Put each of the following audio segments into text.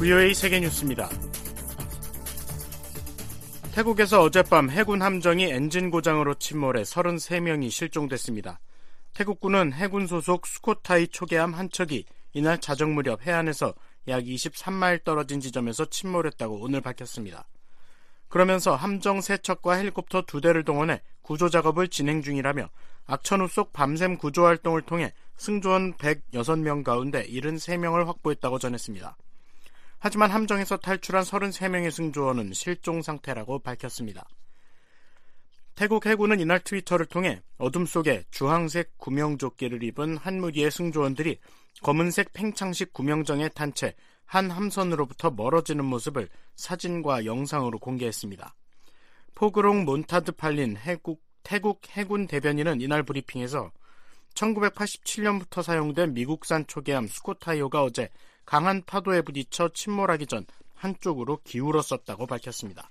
VOA 세계뉴스입니다. 태국에서 어젯밤 해군 함정이 엔진 고장으로 침몰해 33명이 실종됐습니다. 태국군은 해군 소속 수코타이 초계함 한 척이 이날 자정 무렵 해안에서 약 23마일 떨어진 지점에서 침몰했다고 오늘 밝혔습니다. 그러면서 함정 3척과 헬리콥터 2대를 동원해 구조 작업을 진행 중이라며 악천후 속 밤샘 구조 활동을 통해 승조원 106명 가운데 73명을 확보했다고 전했습니다. 하지만 함정에서 탈출한 33명의 승조원은 실종 상태라고 밝혔습니다. 태국 해군은 이날 트위터를 통해 어둠 속에 주황색 구명조끼를 입은 한 무리의 승조원들이 검은색 팽창식 구명정에 탄 채 한 함선으로부터 멀어지는 모습을 사진과 영상으로 공개했습니다. 포그롱 몬타드 팔린 태국 해군 대변인은 이날 브리핑에서 1987년부터 사용된 미국산 초계함 수코타이호가 어제 강한 파도에 부딪혀 침몰하기 전 한쪽으로 기울었었다고 밝혔습니다.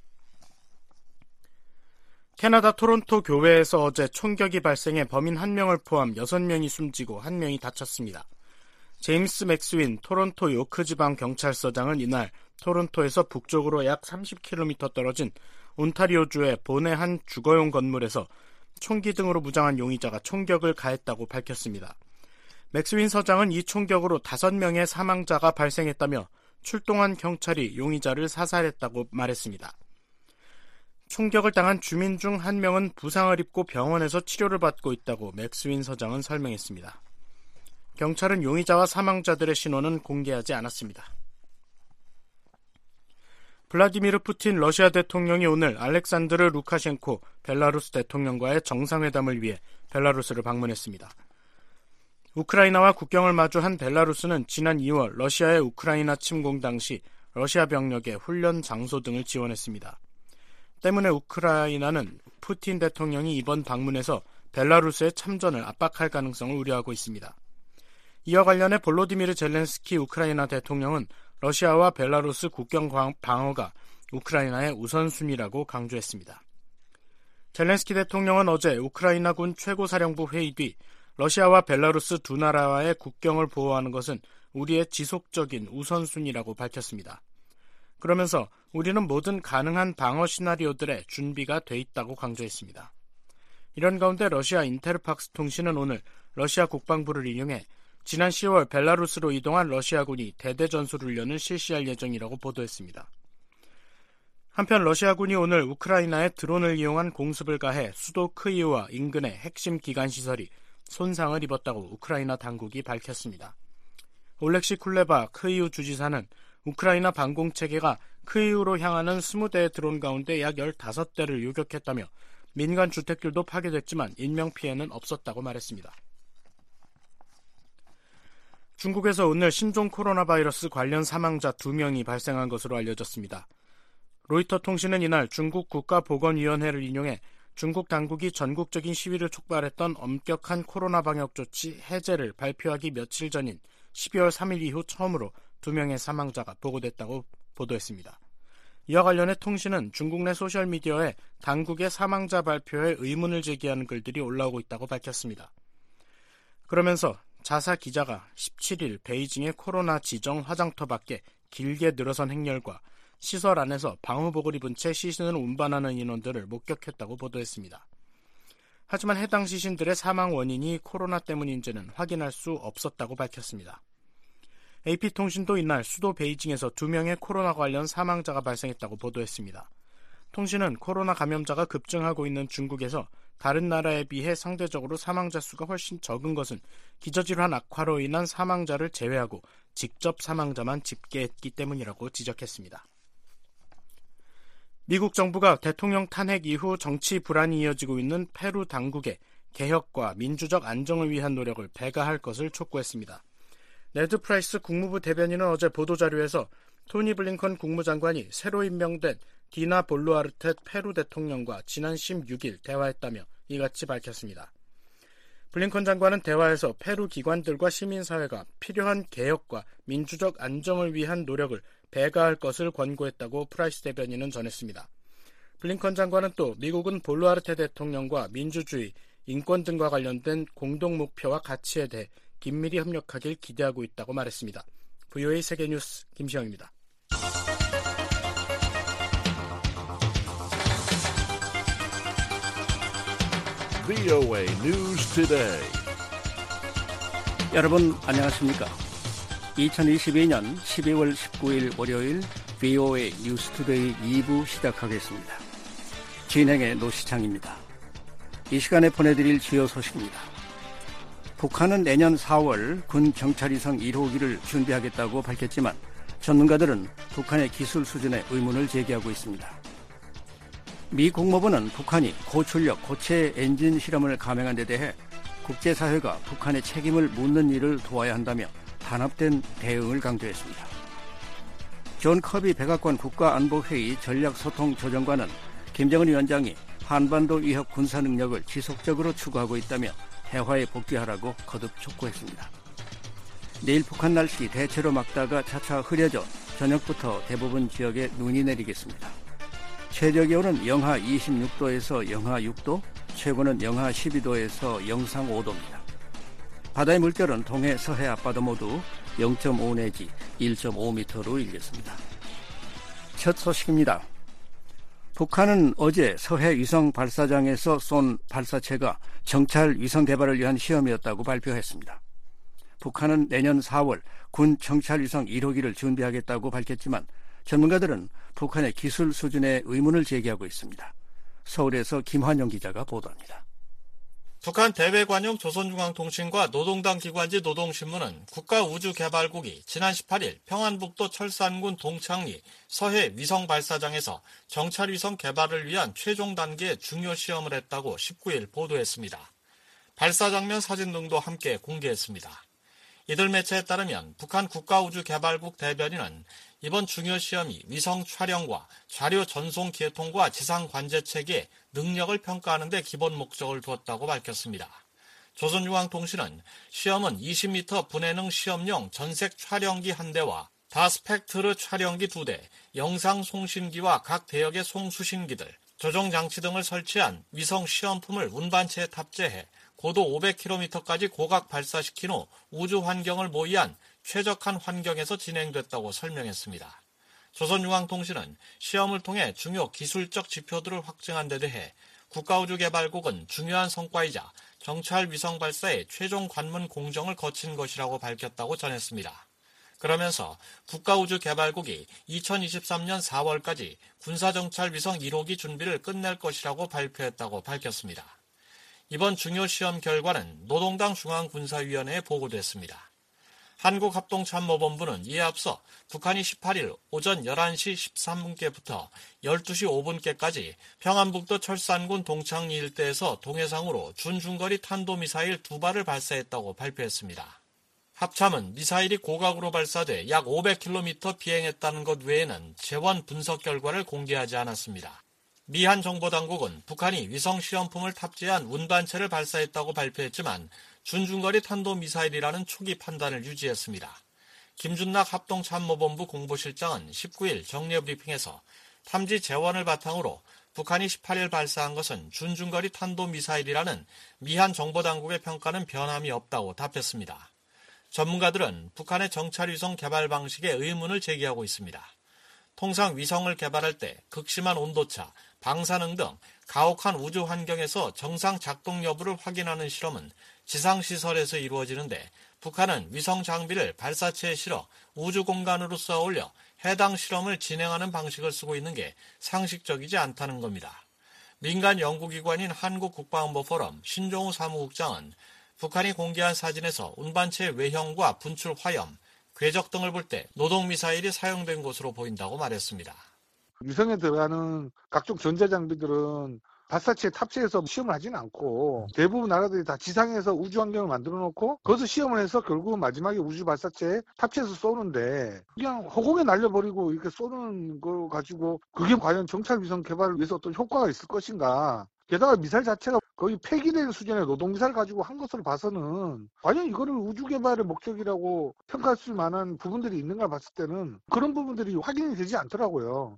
캐나다 토론토 교외에서 어제 총격이 발생해 범인 1명을 포함 6명이 숨지고 1명이 다쳤습니다. 제임스 맥스윈 토론토 요크지방 경찰서장은 이날 토론토에서 북쪽으로 약 30km 떨어진 온타리오주의 본의 한 주거용 건물에서 총기 등으로 무장한 용의자가 총격을 가했다고 밝혔습니다. 맥스윈 서장은 이 총격으로 5명의 사망자가 발생했다며 출동한 경찰이 용의자를 사살했다고 말했습니다. 총격을 당한 주민 중 1명은 부상을 입고 병원에서 치료를 받고 있다고 맥스윈 서장은 설명했습니다. 경찰은 용의자와 사망자들의 신원은 공개하지 않았습니다. 블라디미르 푸틴 러시아 대통령이 오늘 알렉산드르 루카셴코 벨라루스 대통령과의 정상회담을 위해 벨라루스를 방문했습니다. 우크라이나와 국경을 마주한 벨라루스는 지난 2월 러시아의 우크라이나 침공 당시 러시아 병력의 훈련 장소 등을 지원했습니다. 때문에 우크라이나는 푸틴 대통령이 이번 방문에서 벨라루스의 참전을 압박할 가능성을 우려하고 있습니다. 이와 관련해 볼로디미르 젤렌스키 우크라이나 대통령은 러시아와 벨라루스 국경 방어가 우크라이나의 우선순위라고 강조했습니다. 젤렌스키 대통령은 어제 우크라이나군 최고사령부 회의 뒤 러시아와 벨라루스 두 나라와의 국경을 보호하는 것은 우리의 지속적인 우선순위라고 밝혔습니다. 그러면서 우리는 모든 가능한 방어 시나리오들의 준비가 돼 있다고 강조했습니다. 이런 가운데 러시아 인테르팍스 통신은 오늘 러시아 국방부를 인용해 지난 10월 벨라루스로 이동한 러시아군이 대대전술훈련을 실시할 예정이라고 보도했습니다. 한편 러시아군이 오늘 우크라이나에 드론을 이용한 공습을 가해 수도 크이우와 인근의 핵심 기관시설이 손상을 입었다고 우크라이나 당국이 밝혔습니다. 올렉시 쿨레바 크이우 주지사는 우크라이나 방공체계가 크이우로 향하는 20대의 드론 가운데 약 15대를 요격했다며 민간 주택들도 파괴됐지만 인명피해는 없었다고 말했습니다. 중국에서 오늘 신종 코로나 바이러스 관련 사망자 2명이 발생한 것으로 알려졌습니다. 로이터 통신은 이날 중국 국가보건위원회를 인용해 중국 당국이 전국적인 시위를 촉발했던 엄격한 코로나 방역 조치 해제를 발표하기 며칠 전인 12월 3일 이후 처음으로 2명의 사망자가 보고됐다고 보도했습니다. 이와 관련해 통신은 중국 내 소셜미디어에 당국의 사망자 발표에 의문을 제기하는 글들이 올라오고 있다고 밝혔습니다. 그러면서 자사 기자가 17일 베이징의 코로나 지정 화장터 밖에 길게 늘어선 행렬과 시설 안에서 방호복을 입은 채 시신을 운반하는 인원들을 목격했다고 보도했습니다. 하지만 해당 시신들의 사망 원인이 코로나 때문인지는 확인할 수 없었다고 밝혔습니다. AP통신도 이날 수도 베이징에서 2명의 코로나 관련 사망자가 발생했다고 보도했습니다. 통신은 코로나 감염자가 급증하고 있는 중국에서 다른 나라에 비해 상대적으로 사망자 수가 훨씬 적은 것은 기저질환 악화로 인한 사망자를 제외하고 직접 사망자만 집계했기 때문이라고 지적했습니다. 미국 정부가 대통령 탄핵 이후 정치 불안이 이어지고 있는 페루 당국의 개혁과 민주적 안정을 위한 노력을 배가할 것을 촉구했습니다. 네드 프라이스 국무부 대변인은 어제 보도자료에서 토니 블링컨 국무장관이 새로 임명된 디나 볼루아르테 페루 대통령과 지난 16일 대화했다며 이같이 밝혔습니다. 블링컨 장관은 대화에서 페루 기관들과 시민사회가 필요한 개혁과 민주적 안정을 위한 노력을 배가할 것을 권고했다고 프라이스 대변인은 전했습니다. 블링컨 장관은 또 미국은 볼루아르테 대통령과 민주주의, 인권 등과 관련된 공동 목표와 가치에 대해 긴밀히 협력하길 기대하고 있다고 말했습니다. VOA 세계뉴스 김시영입니다. VOA News Today. 여러분 안녕하십니까? 2022년 12월 19일 월요일 VOA 뉴스 투데이 2부 시작하겠습니다. 진행의 노시창입니다. 이 시간에 보내드릴 주요 소식입니다. 북한은 내년 4월 군 정찰위성 1호기를 준비하겠다고 밝혔지만 전문가들은 북한의 기술 수준에 의문을 제기하고 있습니다. 미 국무부는 북한이 고출력 고체 엔진 실험을 감행한 데 대해 국제사회가 북한의 책임을 묻는 일을 도와야 한다며 단합된 대응을 강조했습니다. 존 커비 백악관 국가안보회의 전략소통조정관은 김정은 위원장이 한반도 위협 군사 능력을 지속적으로 추구하고 있다며 대화에 복귀하라고 거듭 촉구했습니다. 내일 북한 날씨 대체로 맑다가 차차 흐려져 저녁부터 대부분 지역에 눈이 내리겠습니다. 최저 기온은 영하 26도에서 영하 6도, 최고는 영하 12도에서 영상 5도입니다. 바다의 물결은 동해, 서해 앞바다 모두 0.5 내지 1.5m로 일겠습니다. 첫 소식입니다. 북한은 어제 서해 위성 발사장에서 쏜 발사체가 정찰 위성 개발을 위한 시험이었다고 발표했습니다. 북한은 내년 4월 군 정찰 위성 1호기를 준비하겠다고 밝혔지만 전문가들은 북한의 기술 수준에 의문을 제기하고 있습니다. 서울에서 김환영 기자가 보도합니다. 북한 대외관용 조선중앙통신과 노동당 기관지 노동신문은 국가우주개발국이 지난 18일 평안북도 철산군 동창리 서해 위성발사장에서 정찰위성 개발을 위한 최종 단계의 중요 시험을 했다고 19일 보도했습니다. 발사 장면 사진 등도 함께 공개했습니다. 이들 매체에 따르면 북한 국가우주개발국 대변인은 이번 중요 시험이 위성 촬영과 자료 전송 계통과 지상 관제 체계의 능력을 평가하는 데 기본 목적을 두었다고 밝혔습니다. 조선중앙통신은 시험은 20m 분해능 시험용 전색 촬영기 1대와 다스펙트르 촬영기 2대, 영상 송신기와 각 대역의 송수신기들, 조종장치 등을 설치한 위성 시험품을 운반체에 탑재해 고도 500km까지 고각 발사시킨 후 우주 환경을 모의한 최적한 환경에서 진행됐다고 설명했습니다. 조선중앙통신은 시험을 통해 중요 기술적 지표들을 확증한 데 대해 국가우주개발국은 중요한 성과이자 정찰 위성 발사의 최종 관문 공정을 거친 것이라고 밝혔다고 전했습니다. 그러면서 국가우주개발국이 2023년 4월까지 군사정찰 위성 1호기 준비를 끝낼 것이라고 발표했다고 밝혔습니다. 이번 중요 시험 결과는 노동당 중앙군사위원회에 보고됐습니다. 한국합동참모본부는 이에 앞서 북한이 18일 오전 11시 13분께부터 12시 5분께까지 평안북도 철산군 동창리 일대에서 동해상으로 준중거리 탄도미사일 2발을 발사했다고 발표했습니다. 합참은 미사일이 고각으로 발사돼 약 500km 비행했다는 것 외에는 재원 분석 결과를 공개하지 않았습니다. 미 한 정보당국은 북한이 위성 시험품을 탑재한 운반체를 발사했다고 발표했지만 준중거리 탄도미사일이라는 초기 판단을 유지했습니다. 김준락 합동참모본부 공보실장은 19일 정례 브리핑에서 탐지 재원을 바탕으로 북한이 18일 발사한 것은 준중거리 탄도미사일이라는 미 한 정보당국의 평가는 변함이 없다고 답했습니다. 전문가들은 북한의 정찰위성 개발 방식에 의문을 제기하고 있습니다. 통상 위성을 개발할 때 극심한 온도차, 방사능 등 가혹한 우주 환경에서 정상 작동 여부를 확인하는 실험은 지상시설에서 이루어지는데 북한은 위성 장비를 발사체에 실어 우주 공간으로 쏘아 올려 해당 실험을 진행하는 방식을 쓰고 있는 게 상식적이지 않다는 겁니다. 민간 연구기관인 한국국방안보포럼 신종우 사무국장은 북한이 공개한 사진에서 운반체의 외형과 분출 화염, 궤적 등을 볼 때 노동미사일이 사용된 것으로 보인다고 말했습니다. 위성에 들어가는 각종 전자장비들은 발사체에 탑재해서 시험을 하지는 않고 대부분 나라들이 다 지상에서 우주 환경을 만들어 놓고 거기서 시험을 해서 결국은 마지막에 우주 발사체에 탑재해서 쏘는데 그냥 허공에 날려버리고 이렇게 쏘는 걸 가지고 그게 과연 정찰 위성 개발을 위해서 어떤 효과가 있을 것인가. 게다가 미사일 자체가 거의 폐기된 수준의 노동미사일 가지고 한 것으로 봐서는 과연 이거를 우주 개발의 목적이라고 평가할 수 만한 부분들이 있는가 봤을 때는 그런 부분들이 확인이 되지 않더라고요.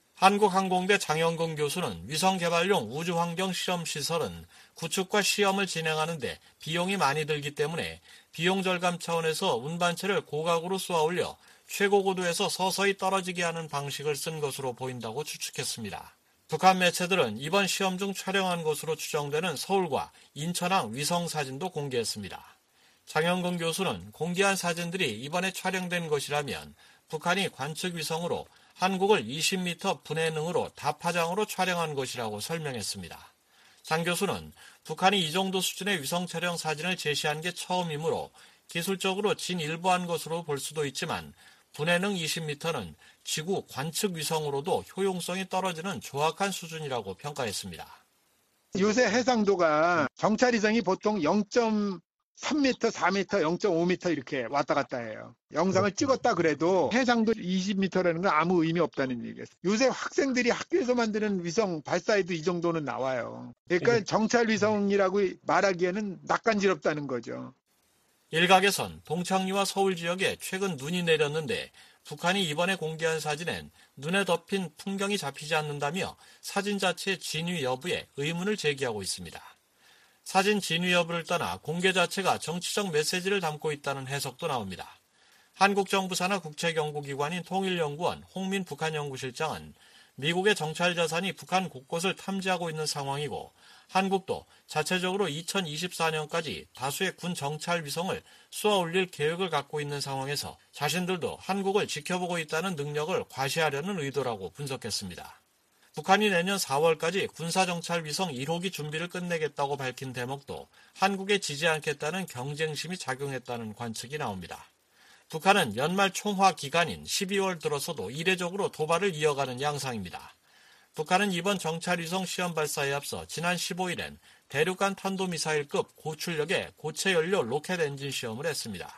한국항공대 장영근 교수는 위성 개발용 우주환경 실험시설은 구축과 시험을 진행하는 데 비용이 많이 들기 때문에 비용 절감 차원에서 운반체를 고각으로 쏘아 올려 최고고도에서 서서히 떨어지게 하는 방식을 쓴 것으로 보인다고 추측했습니다. 북한 매체들은 이번 시험 중 촬영한 것으로 추정되는 서울과 인천항 위성 사진도 공개했습니다. 장영근 교수는 공개한 사진들이 이번에 촬영된 것이라면 북한이 관측 위성으로 한국을 20m 분해능으로 다파장으로 촬영한 것이라고 설명했습니다. 장 교수는 북한이 이 정도 수준의 위성 촬영 사진을 제시한 게 처음이므로 기술적으로 진일보한 것으로 볼 수도 있지만 분해능 20m는 지구 관측 위성으로도 효용성이 떨어지는 조악한 수준이라고 평가했습니다. 요새 해상도가 정찰위성이 보통 0.3m, 4m, 0.5m 이렇게 왔다 갔다 해요. 영상을 찍었다 그래도 해상도 20m라는 건 아무 의미 없다는 얘기예요. 요새 학생들이 학교에서 만드는 위성 발사에도 이 정도는 나와요. 그러니까 정찰위성이라고 말하기에는 낯간지럽다는 거죠. 일각에선 동창리와 서울 지역에 최근 눈이 내렸는데 북한이 이번에 공개한 사진엔 눈에 덮인 풍경이 잡히지 않는다며 사진 자체의 진위 여부에 의문을 제기하고 있습니다. 사진 진위 여부를 떠나 공개 자체가 정치적 메시지를 담고 있다는 해석도 나옵니다. 한국 정부 산하 국책연구기관인 통일연구원 홍민 북한연구실장은 미국의 정찰 자산이 북한 곳곳을 탐지하고 있는 상황이고 한국도 자체적으로 2024년까지 다수의 군 정찰 위성을 쏘아 올릴 계획을 갖고 있는 상황에서 자신들도 한국을 지켜보고 있다는 능력을 과시하려는 의도라고 분석했습니다. 북한이 내년 4월까지 군사정찰 위성 1호기 준비를 끝내겠다고 밝힌 대목도 한국에 지지 않겠다는 경쟁심이 작용했다는 관측이 나옵니다. 북한은 연말 총화 기간인 12월 들어서도 이례적으로 도발을 이어가는 양상입니다. 북한은 이번 정찰위성 시험 발사에 앞서 지난 15일엔 대륙간 탄도미사일급 고출력의 고체연료 로켓 엔진 시험을 했습니다.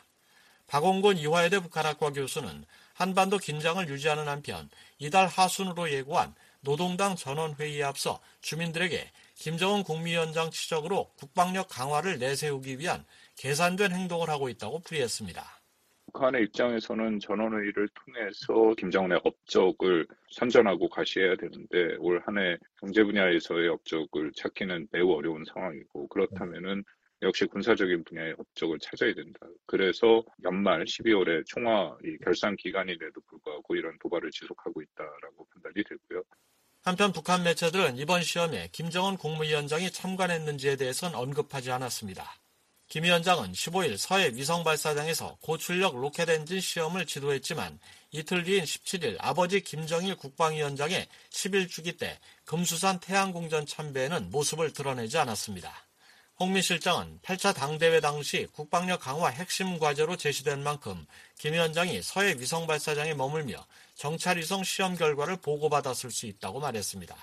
박홍곤 이화여대 북한학과 교수는 한반도 긴장을 유지하는 한편 이달 하순으로 예고한 노동당 전원회의에 앞서 주민들에게 김정은 국무위원장 지적으로 국방력 강화를 내세우기 위한 계산된 행동을 하고 있다고 풀이했습니다. 북한의 입장에서는 전원회의를 통해서 김정은의 업적을 선전하고 과시해야 되는데 올 한 해 경제 분야에서의 업적을 찾기는 매우 어려운 상황이고 그렇다면은 역시 군사적인 분야의 업적을 찾아야 된다. 그래서 연말 12월에 총화 결산 기간임에도 불구하고 이런 도발을 지속하고 있다라고 판단이 되고요. 한편 북한 매체들은 이번 시험에 김정은 국무위원장이 참관했는지에 대해서는 언급하지 않았습니다. 김 위원장은 15일 서해 위성발사장에서 고출력 로켓 엔진 시험을 지도했지만 이틀 뒤인 17일 아버지 김정일 국방위원장의 11주기 때 금수산 태양궁전 참배에는 모습을 드러내지 않았습니다. 홍민 실장은 8차 당대회 당시 국방력 강화 핵심 과제로 제시된 만큼 김 위원장이 서해 위성발사장에 머물며 정찰위성 시험 결과를 보고받았을 수 있다고 말했습니다.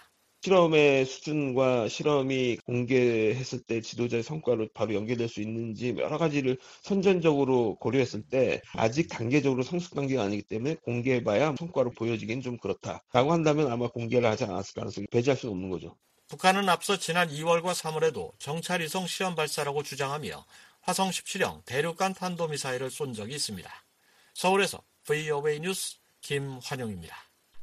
실험의 수준과 실험이 공개했을 때 지도자의 성과로 바로 연계될 수 있는지 여러 가지를 선전적으로 고려했을 때 아직 단계적으로 성숙 단계가 아니기 때문에 공개해봐야 성과로 보여지기는 좀 그렇다라고 한다면 아마 공개를 하지 않았을 가능성이 배제할 수 없는 거죠. 북한은 앞서 지난 2월과 3월에도 정찰위성 시험 발사라고 주장하며 화성 17형 대륙간 탄도미사일을 쏜 적이 있습니다. 서울에서 VOA 뉴스 김환용입니다.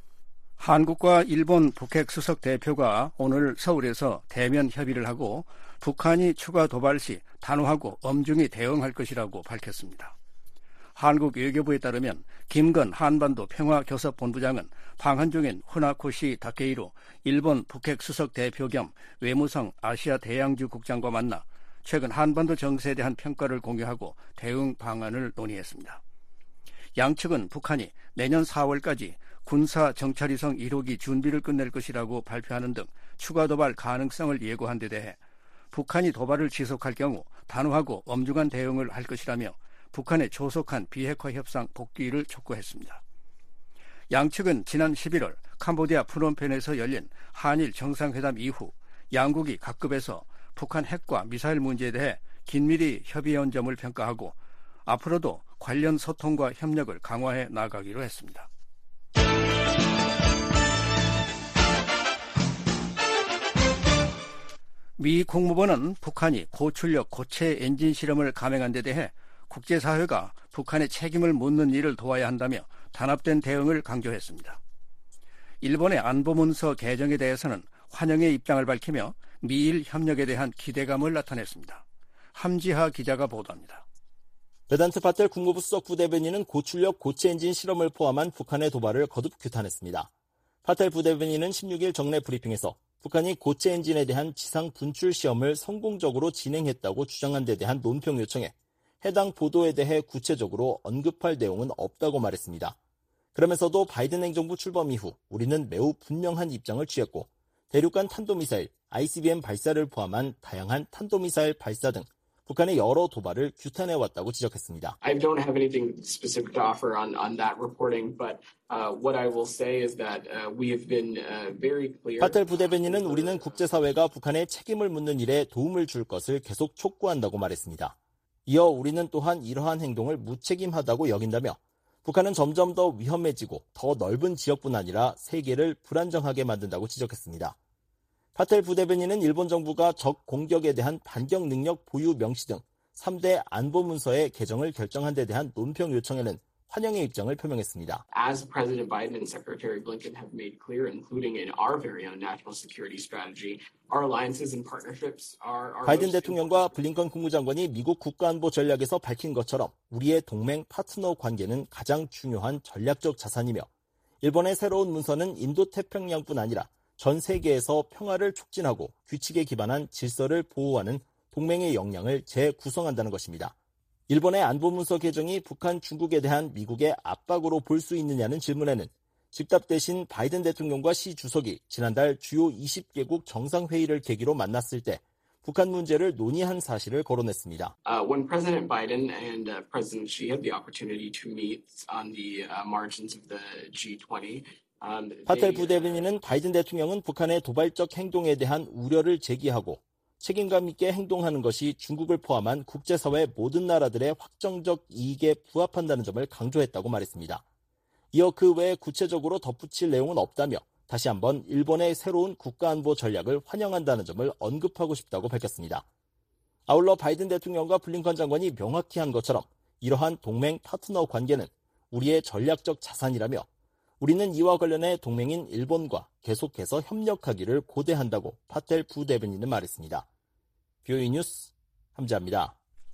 한국과 일본 북핵 수석 대표가 오늘 서울에서 대면 협의를 하고 북한이 추가 도발 시 단호하고 엄중히 대응할 것이라고 밝혔습니다. 한국 외교부에 따르면 김건 한반도 평화교섭본부장은 방한 중인 후나코시 다케이로 일본 북핵 수석 대표 겸 외무성 아시아 대양주 국장과 만나 최근 한반도 정세에 대한 평가를 공유하고 대응 방안을 논의했습니다. 양측은 북한이 내년 4월까지 군사 정찰위성 1호기 준비를 끝낼 것이라고 발표하는 등 추가 도발 가능성을 예고한 데 대해 북한이 도발을 지속할 경우 단호하고 엄중한 대응을 할 것이라며 북한의 조속한 비핵화 협상 복귀를 촉구했습니다. 양측은 지난 11월 캄보디아 프놈펜에서 열린 한일 정상회담 이후 양국이 각급에서 북한 핵과 미사일 문제에 대해 긴밀히 협의해온 점을 평가하고 앞으로도 관련 소통과 협력을 강화해 나가기로 했습니다. 미 국무부는 북한이 고출력 고체 엔진 실험을 감행한 데 대해 국제사회가 북한의 책임을 묻는 일을 도와야 한다며 단합된 대응을 강조했습니다. 일본의 안보문서 개정에 대해서는 환영의 입장을 밝히며 미일 협력에 대한 기대감을 나타냈습니다. 함지하 기자가 보도합니다. 베단트 파텔 국무부 수석 부대변인은 고출력 고체 엔진 실험을 포함한 북한의 도발을 거듭 규탄했습니다. 파텔 부대변인은 16일 정례 브리핑에서 북한이 고체 엔진에 대한 지상 분출 시험을 성공적으로 진행했다고 주장한 데 대한 논평 요청에 해당 보도에 대해 구체적으로 언급할 내용은 없다고 말했습니다. 그러면서도 바이든 행정부 출범 이후 우리는 매우 분명한 입장을 취했고 대륙간 탄도미사일, ICBM 발사를 포함한 다양한 탄도미사일 발사 등 북한의 여러 도발을 규탄해왔다고 지적했습니다. I don't have anything specific to offer on that reporting, but what I will say is that we have been very clear. 파텔 부대변인은 우리는 국제사회가 북한에 책임을 묻는 일에 도움을 줄 것을 계속 촉구한다고 말했습니다. 이어 우리는 또한 이러한 행동을 무책임하다고 여긴다며 북한은 점점 더 위험해지고 더 넓은 지역뿐 아니라 세계를 불안정하게 만든다고 지적했습니다. 파텔 부대변인은 일본 정부가 적 공격에 대한 반격 능력 보유 명시 등 3대 안보 문서의 개정을 결정한 데 대한 논평 요청에는 환영의 입장을 표명했습니다. As President Biden and Secretary Blinken have made clear, including in our very own national security strategy, our alliances and partnerships are 바이든 대통령과 블링컨 국무장관이 미국 국가안보 전략에서 밝힌 것처럼 우리의 동맹 파트너 관계는 가장 중요한 전략적 자산이며 일본의 새로운 문서는 인도태평양뿐 아니라 전 세계에서 평화를 촉진하고 규칙에 기반한 질서를 보호하는 동맹의 역량을 재구성한다는 것입니다. 일본의 안보문서 개정이 북한, 중국에 대한 미국의 압박으로 볼 수 있느냐는 질문에는 즉답 대신 바이든 대통령과 시 주석이 지난달 주요 20개국 정상회의를 계기로 만났을 때 북한 문제를 논의한 사실을 거론했습니다. When President Biden and President Xi had the opportunity to meet on the margins of the G20, 파텔 부대변인은 바이든 대통령은 북한의 도발적 행동에 대한 우려를 제기하고 책임감 있게 행동하는 것이 중국을 포함한 국제사회 모든 나라들의 확정적 이익에 부합한다는 점을 강조했다고 말했습니다. 이어 그 외에 구체적으로 덧붙일 내용은 없다며 다시 한번 일본의 새로운 국가안보 전략을 환영한다는 점을 언급하고 싶다고 밝혔습니다. 아울러 바이든 대통령과 블링컨 장관이 명확히 한 것처럼 이러한 동맹 파트너 관계는 우리의 전략적 자산이라며 우리는 이와 관련해 동맹인 일본과 계속해서 협력하기를 고대한다고 파텔 부대변인은 말했습니다. 뷰이 뉴스 함재합니다.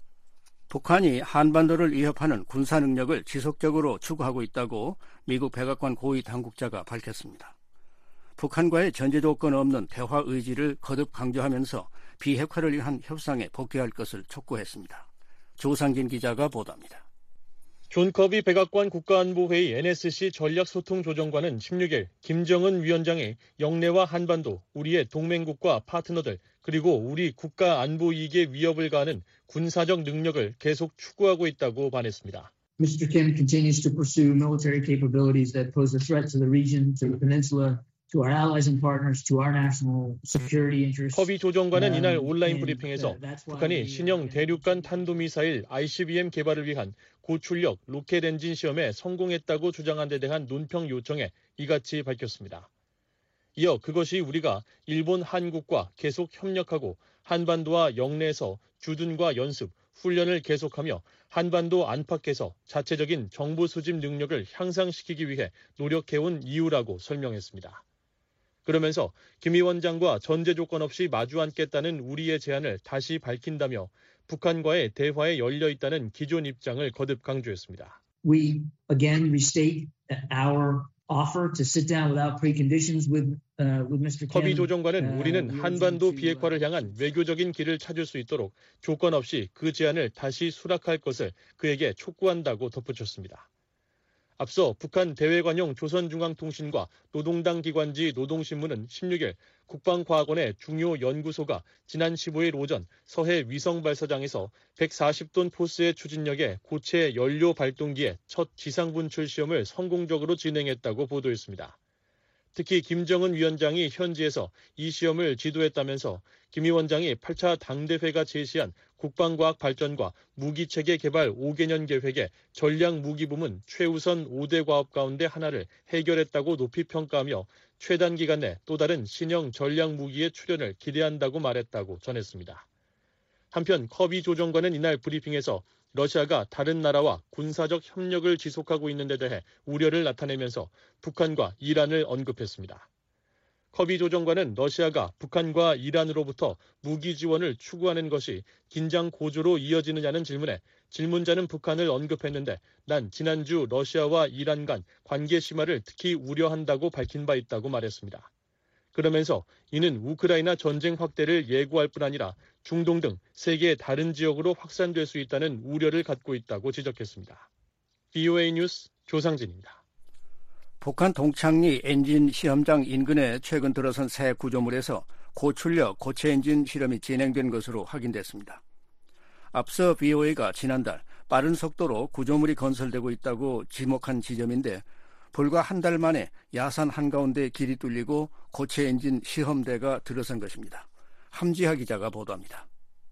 북한이 한반도를 위협하는 군사 능력을 지속적으로 추구하고 있다고 미국 백악관 고위 당국자가 밝혔습니다. 북한과의 전제 조건 없는 대화 의지를 거듭 강조하면서 비핵화를 위한 협상에 복귀할 것을 촉구했습니다. 조상진 기자가 보도합니다. 존 커비 백악관 국가안보회의 NSC 전략소통조정관은 16일 김정은 위원장이 영내와 한반도, 우리의 동맹국과 파트너들, 그리고 우리 국가 안보 이익에 위협을 가하는 군사적 능력을 계속 추구하고 있다고 반했습니다. Mr. Kim continues to pursue military capabilities that pose a threat to the region, to the peninsula, to our allies and partners, to our national security interests. 커비 조정관은 이날 온라인 브리핑에서 북한이 신형 대륙간 탄도미사일 ICBM 개발을 위한 고출력 로켓 엔진 시험에 성공했다고 주장한 데 대한 논평 요청에 이같이 밝혔습니다. 이어 그것이 우리가 일본, 한국과 계속 협력하고 한반도와 영내에서 주둔과 연습, 훈련을 계속하며 한반도 안팎에서 자체적인 정보 수집 능력을 향상시키기 위해 노력해온 이유라고 설명했습니다. 그러면서 김 위원장과 전제 조건 없이 마주 앉겠다는 우리의 제안을 다시 밝힌다며 북한과의 대화에 열려 있다는 기존 입장을 거듭 강조했습니다. We again restate our offer to sit down without preconditions with Mr. Kim. 커비 조정관은 우리는 한반도 비핵화를 향한 외교적인 길을 찾을 수 있도록 조건 없이 그 제안을 다시 수락할 것을 그에게 촉구한다고 덧붙였습니다. 앞서 북한 대외관용 조선중앙통신과 노동당 기관지 노동신문은 16일 국방과학원의 중요 연구소가 지난 15일 오전 서해 위성발사장에서 140톤 포스의 추진력의 고체 연료 발동기의 첫 지상분출 시험을 성공적으로 진행했다고 보도했습니다. 특히 김정은 위원장이 현지에서 이 시험을 지도했다면서 김 위원장이 8차 당대회가 제시한 국방과학 발전과 무기체계 개발 5개년 계획의 전략무기 부문 최우선 5대 과업 가운데 하나를 해결했다고 높이 평가하며 최단 기간 내 또 다른 신형 전략무기의 출현을 기대한다고 말했다고 전했습니다. 한편 커비 조정관은 이날 브리핑에서 러시아가 다른 나라와 군사적 협력을 지속하고 있는 데 대해 우려를 나타내면서 북한과 이란을 언급했습니다. 커비 조정관은 러시아가 북한과 이란으로부터 무기 지원을 추구하는 것이 긴장 고조로 이어지느냐는 질문에 질문자는 북한을 언급했는데 난 지난주 러시아와 이란 간 관계 심화를 특히 우려한다고 밝힌 바 있다고 말했습니다. 그러면서 이는 우크라이나 전쟁 확대를 예고할 뿐 아니라 중동 등 세계의 다른 지역으로 확산될 수 있다는 우려를 갖고 있다고 지적했습니다. VOA 뉴스 조상진입니다. 북한 동창리 엔진 시험장 인근에 최근 들어선 새 구조물에서 고출력 고체 엔진 실험이 진행된 것으로 확인됐습니다. 앞서 VOA가 지난달 빠른 속도로 구조물이 건설되고 있다고 지목한 지점인데 불과 한 달 만에 야산 한가운데 길이 뚫리고 고체 엔진 시험대가 들어선 것입니다. 함지하 기자가 보도합니다.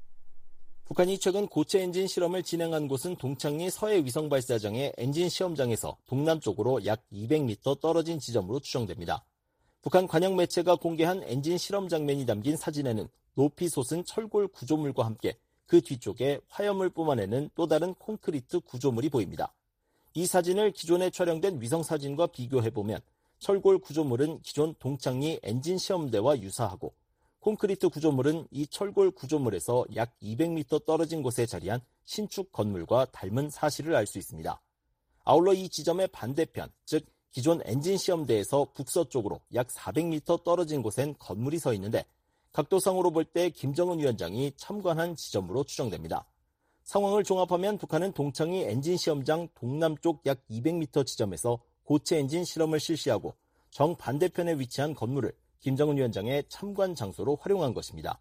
북한이 최근 고체 엔진 실험을 진행한 곳은 동창리 서해 위성 발사장의 엔진 시험장에서 동남쪽으로 약 200m 떨어진 지점으로 추정됩니다. 북한 관영 매체가 공개한 엔진 실험 장면이 담긴 사진에는 높이 솟은 철골 구조물과 함께 그 뒤쪽에 화염을 뿜어내는 또 다른 콘크리트 구조물이 보입니다. 이 사진을 기존에 촬영된 위성사진과 비교해보면 철골 구조물은 기존 동창리 엔진 시험대와 유사하고 콘크리트 구조물은 이 철골 구조물에서 약 200m 떨어진 곳에 자리한 신축 건물과 닮은 사실을 알 수 있습니다. 아울러 이 지점의 반대편, 즉 기존 엔진 시험대에서 북서쪽으로 약 400m 떨어진 곳엔 건물이 서 있는데 각도상으로 볼 때 김정은 위원장이 참관한 지점으로 추정됩니다. 상황을 종합하면 북한은 동창리 엔진 시험장 동남쪽 약 200m 지점에서 고체 엔진 실험을 실시하고 정반대편에 위치한 건물을 김정은 위원장의 참관 장소로 활용한 것입니다.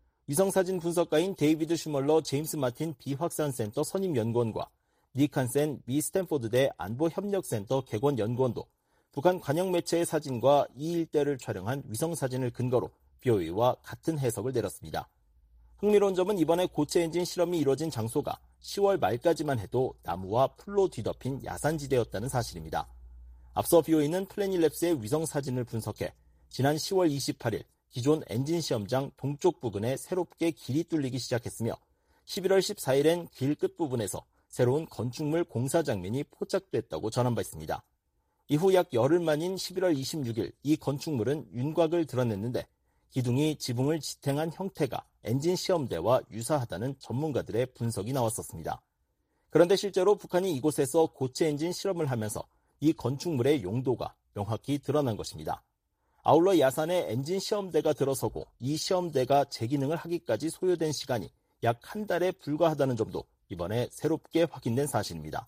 위성사진 분석가인 데이비드 슈멀러 제임스 마틴 비확산센터 선임연구원과 닉 한센 미 스탠포드대 안보협력센터 객원연구원도 북한 관영 매체의 사진과 이 일대를 촬영한 위성사진을 근거로 BOA와 같은 해석을 내렸습니다. 흥미로운 점은 이번에 고체 엔진 실험이 이뤄진 장소가 10월 말까지만 해도 나무와 풀로 뒤덮인 야산지대였다는 사실입니다. 앞서 BOA는 플래닛랩스의 위성사진을 분석해 지난 10월 28일 기존 엔진 시험장 동쪽 부근에 새롭게 길이 뚫리기 시작했으며 11월 14일엔 길 끝부분에서 새로운 건축물 공사 장면이 포착됐다고 전한 바 있습니다. 이후 약 열흘 만인 11월 26일 이 건축물은 윤곽을 드러냈는데 기둥이 지붕을 지탱한 형태가 엔진 시험대와 유사하다는 전문가들의 분석이 나왔었습니다. 그런데 실제로 북한이 이곳에서 고체 엔진 실험을 하면서 이 건축물의 용도가 명확히 드러난 것입니다. 아울러 야산에 엔진 시험대가 들어서고 이 시험대가 재기능을 하기까지 소요된 시간이 약 한 달에 불과하다는 점도 이번에 새롭게 확인된 사실입니다.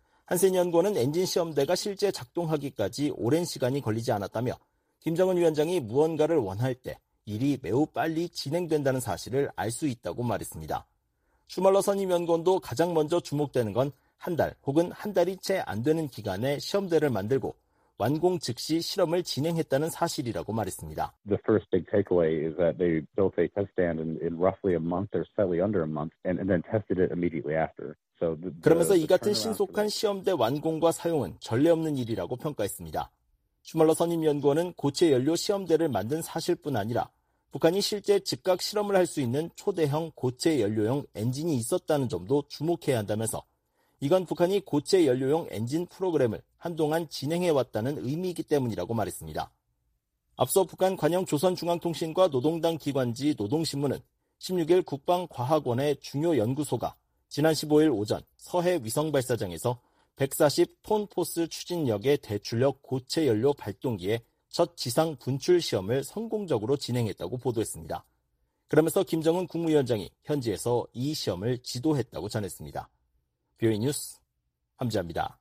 한센 연구원은 엔진 시험대가 실제 작동하기까지 오랜 시간이 걸리지 않았다며 김정은 위원장이 무언가를 원할 때 일이 매우 빨리 진행된다는 사실을 알 수 있다고 말했습니다. 슈멀러 선임연구원도 가장 먼저 주목되는 건 한 달 혹은 한 달이 채 안 되는 기간에 시험대를 만들고 완공 즉시 실험을 진행했다는 사실이라고 말했습니다. The first big takeaway is that they built a test stand in roughly a month or slightly under a month and then tested it immediately after. 그러면서 이 같은 신속한 시험대 완공과 사용은 전례 없는 일이라고 평가했습니다. 슈멀러 선임연구원은 고체 연료 시험대를 만든 사실뿐 아니라 북한이 실제 즉각 실험을 할 수 있는 초대형 고체 연료용 엔진이 있었다는 점도 주목해야 한다면서 이건 북한이 고체 연료용 엔진 프로그램을 한동안 진행해왔다는 의미이기 때문이라고 말했습니다. 앞서 북한 관영 조선중앙통신과 노동당 기관지 노동신문은 16일 국방과학원의 중요 연구소가 지난 15일 오전 서해 위성발사장에서 140톤 포스 추진력의 대출력 고체 연료 발동기의 첫 지상 분출 시험을 성공적으로 진행했다고 보도했습니다. 그러면서 김정은 국무위원장이 현지에서 이 시험을 지도했다고 전했습니다. BOA 뉴스 함지아입니다.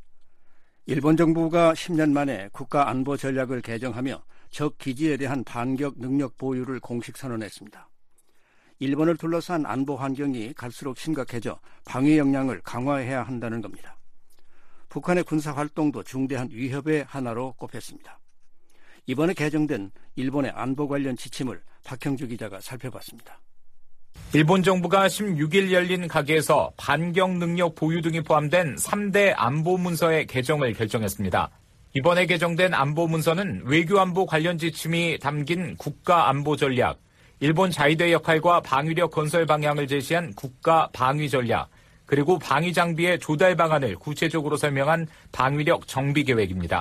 일본 정부가 10년 만에 국가안보 전략을 개정하며 적 기지에 대한 반격 능력 보유를 공식 선언했습니다. 일본을 둘러싼 안보 환경이 갈수록 심각해져 방위 역량을 강화해야 한다는 겁니다. 북한의 군사활동도 중대한 위협의 하나로 꼽혔습니다. 이번에 개정된 일본의 안보 관련 지침을 박형주 기자가 살펴봤습니다. 일본 정부가 16일 열린 가계에서 반격 능력 보유 등이 포함된 3대 안보 문서의 개정을 결정했습니다. 이번에 개정된 안보 문서는 외교안보 관련 지침이 담긴 국가안보 전략, 일본 자위대 역할과 방위력 건설 방향을 제시한 국가 방위 전략, 그리고 방위 장비의 조달 방안을 구체적으로 설명한 방위력 정비 계획입니다.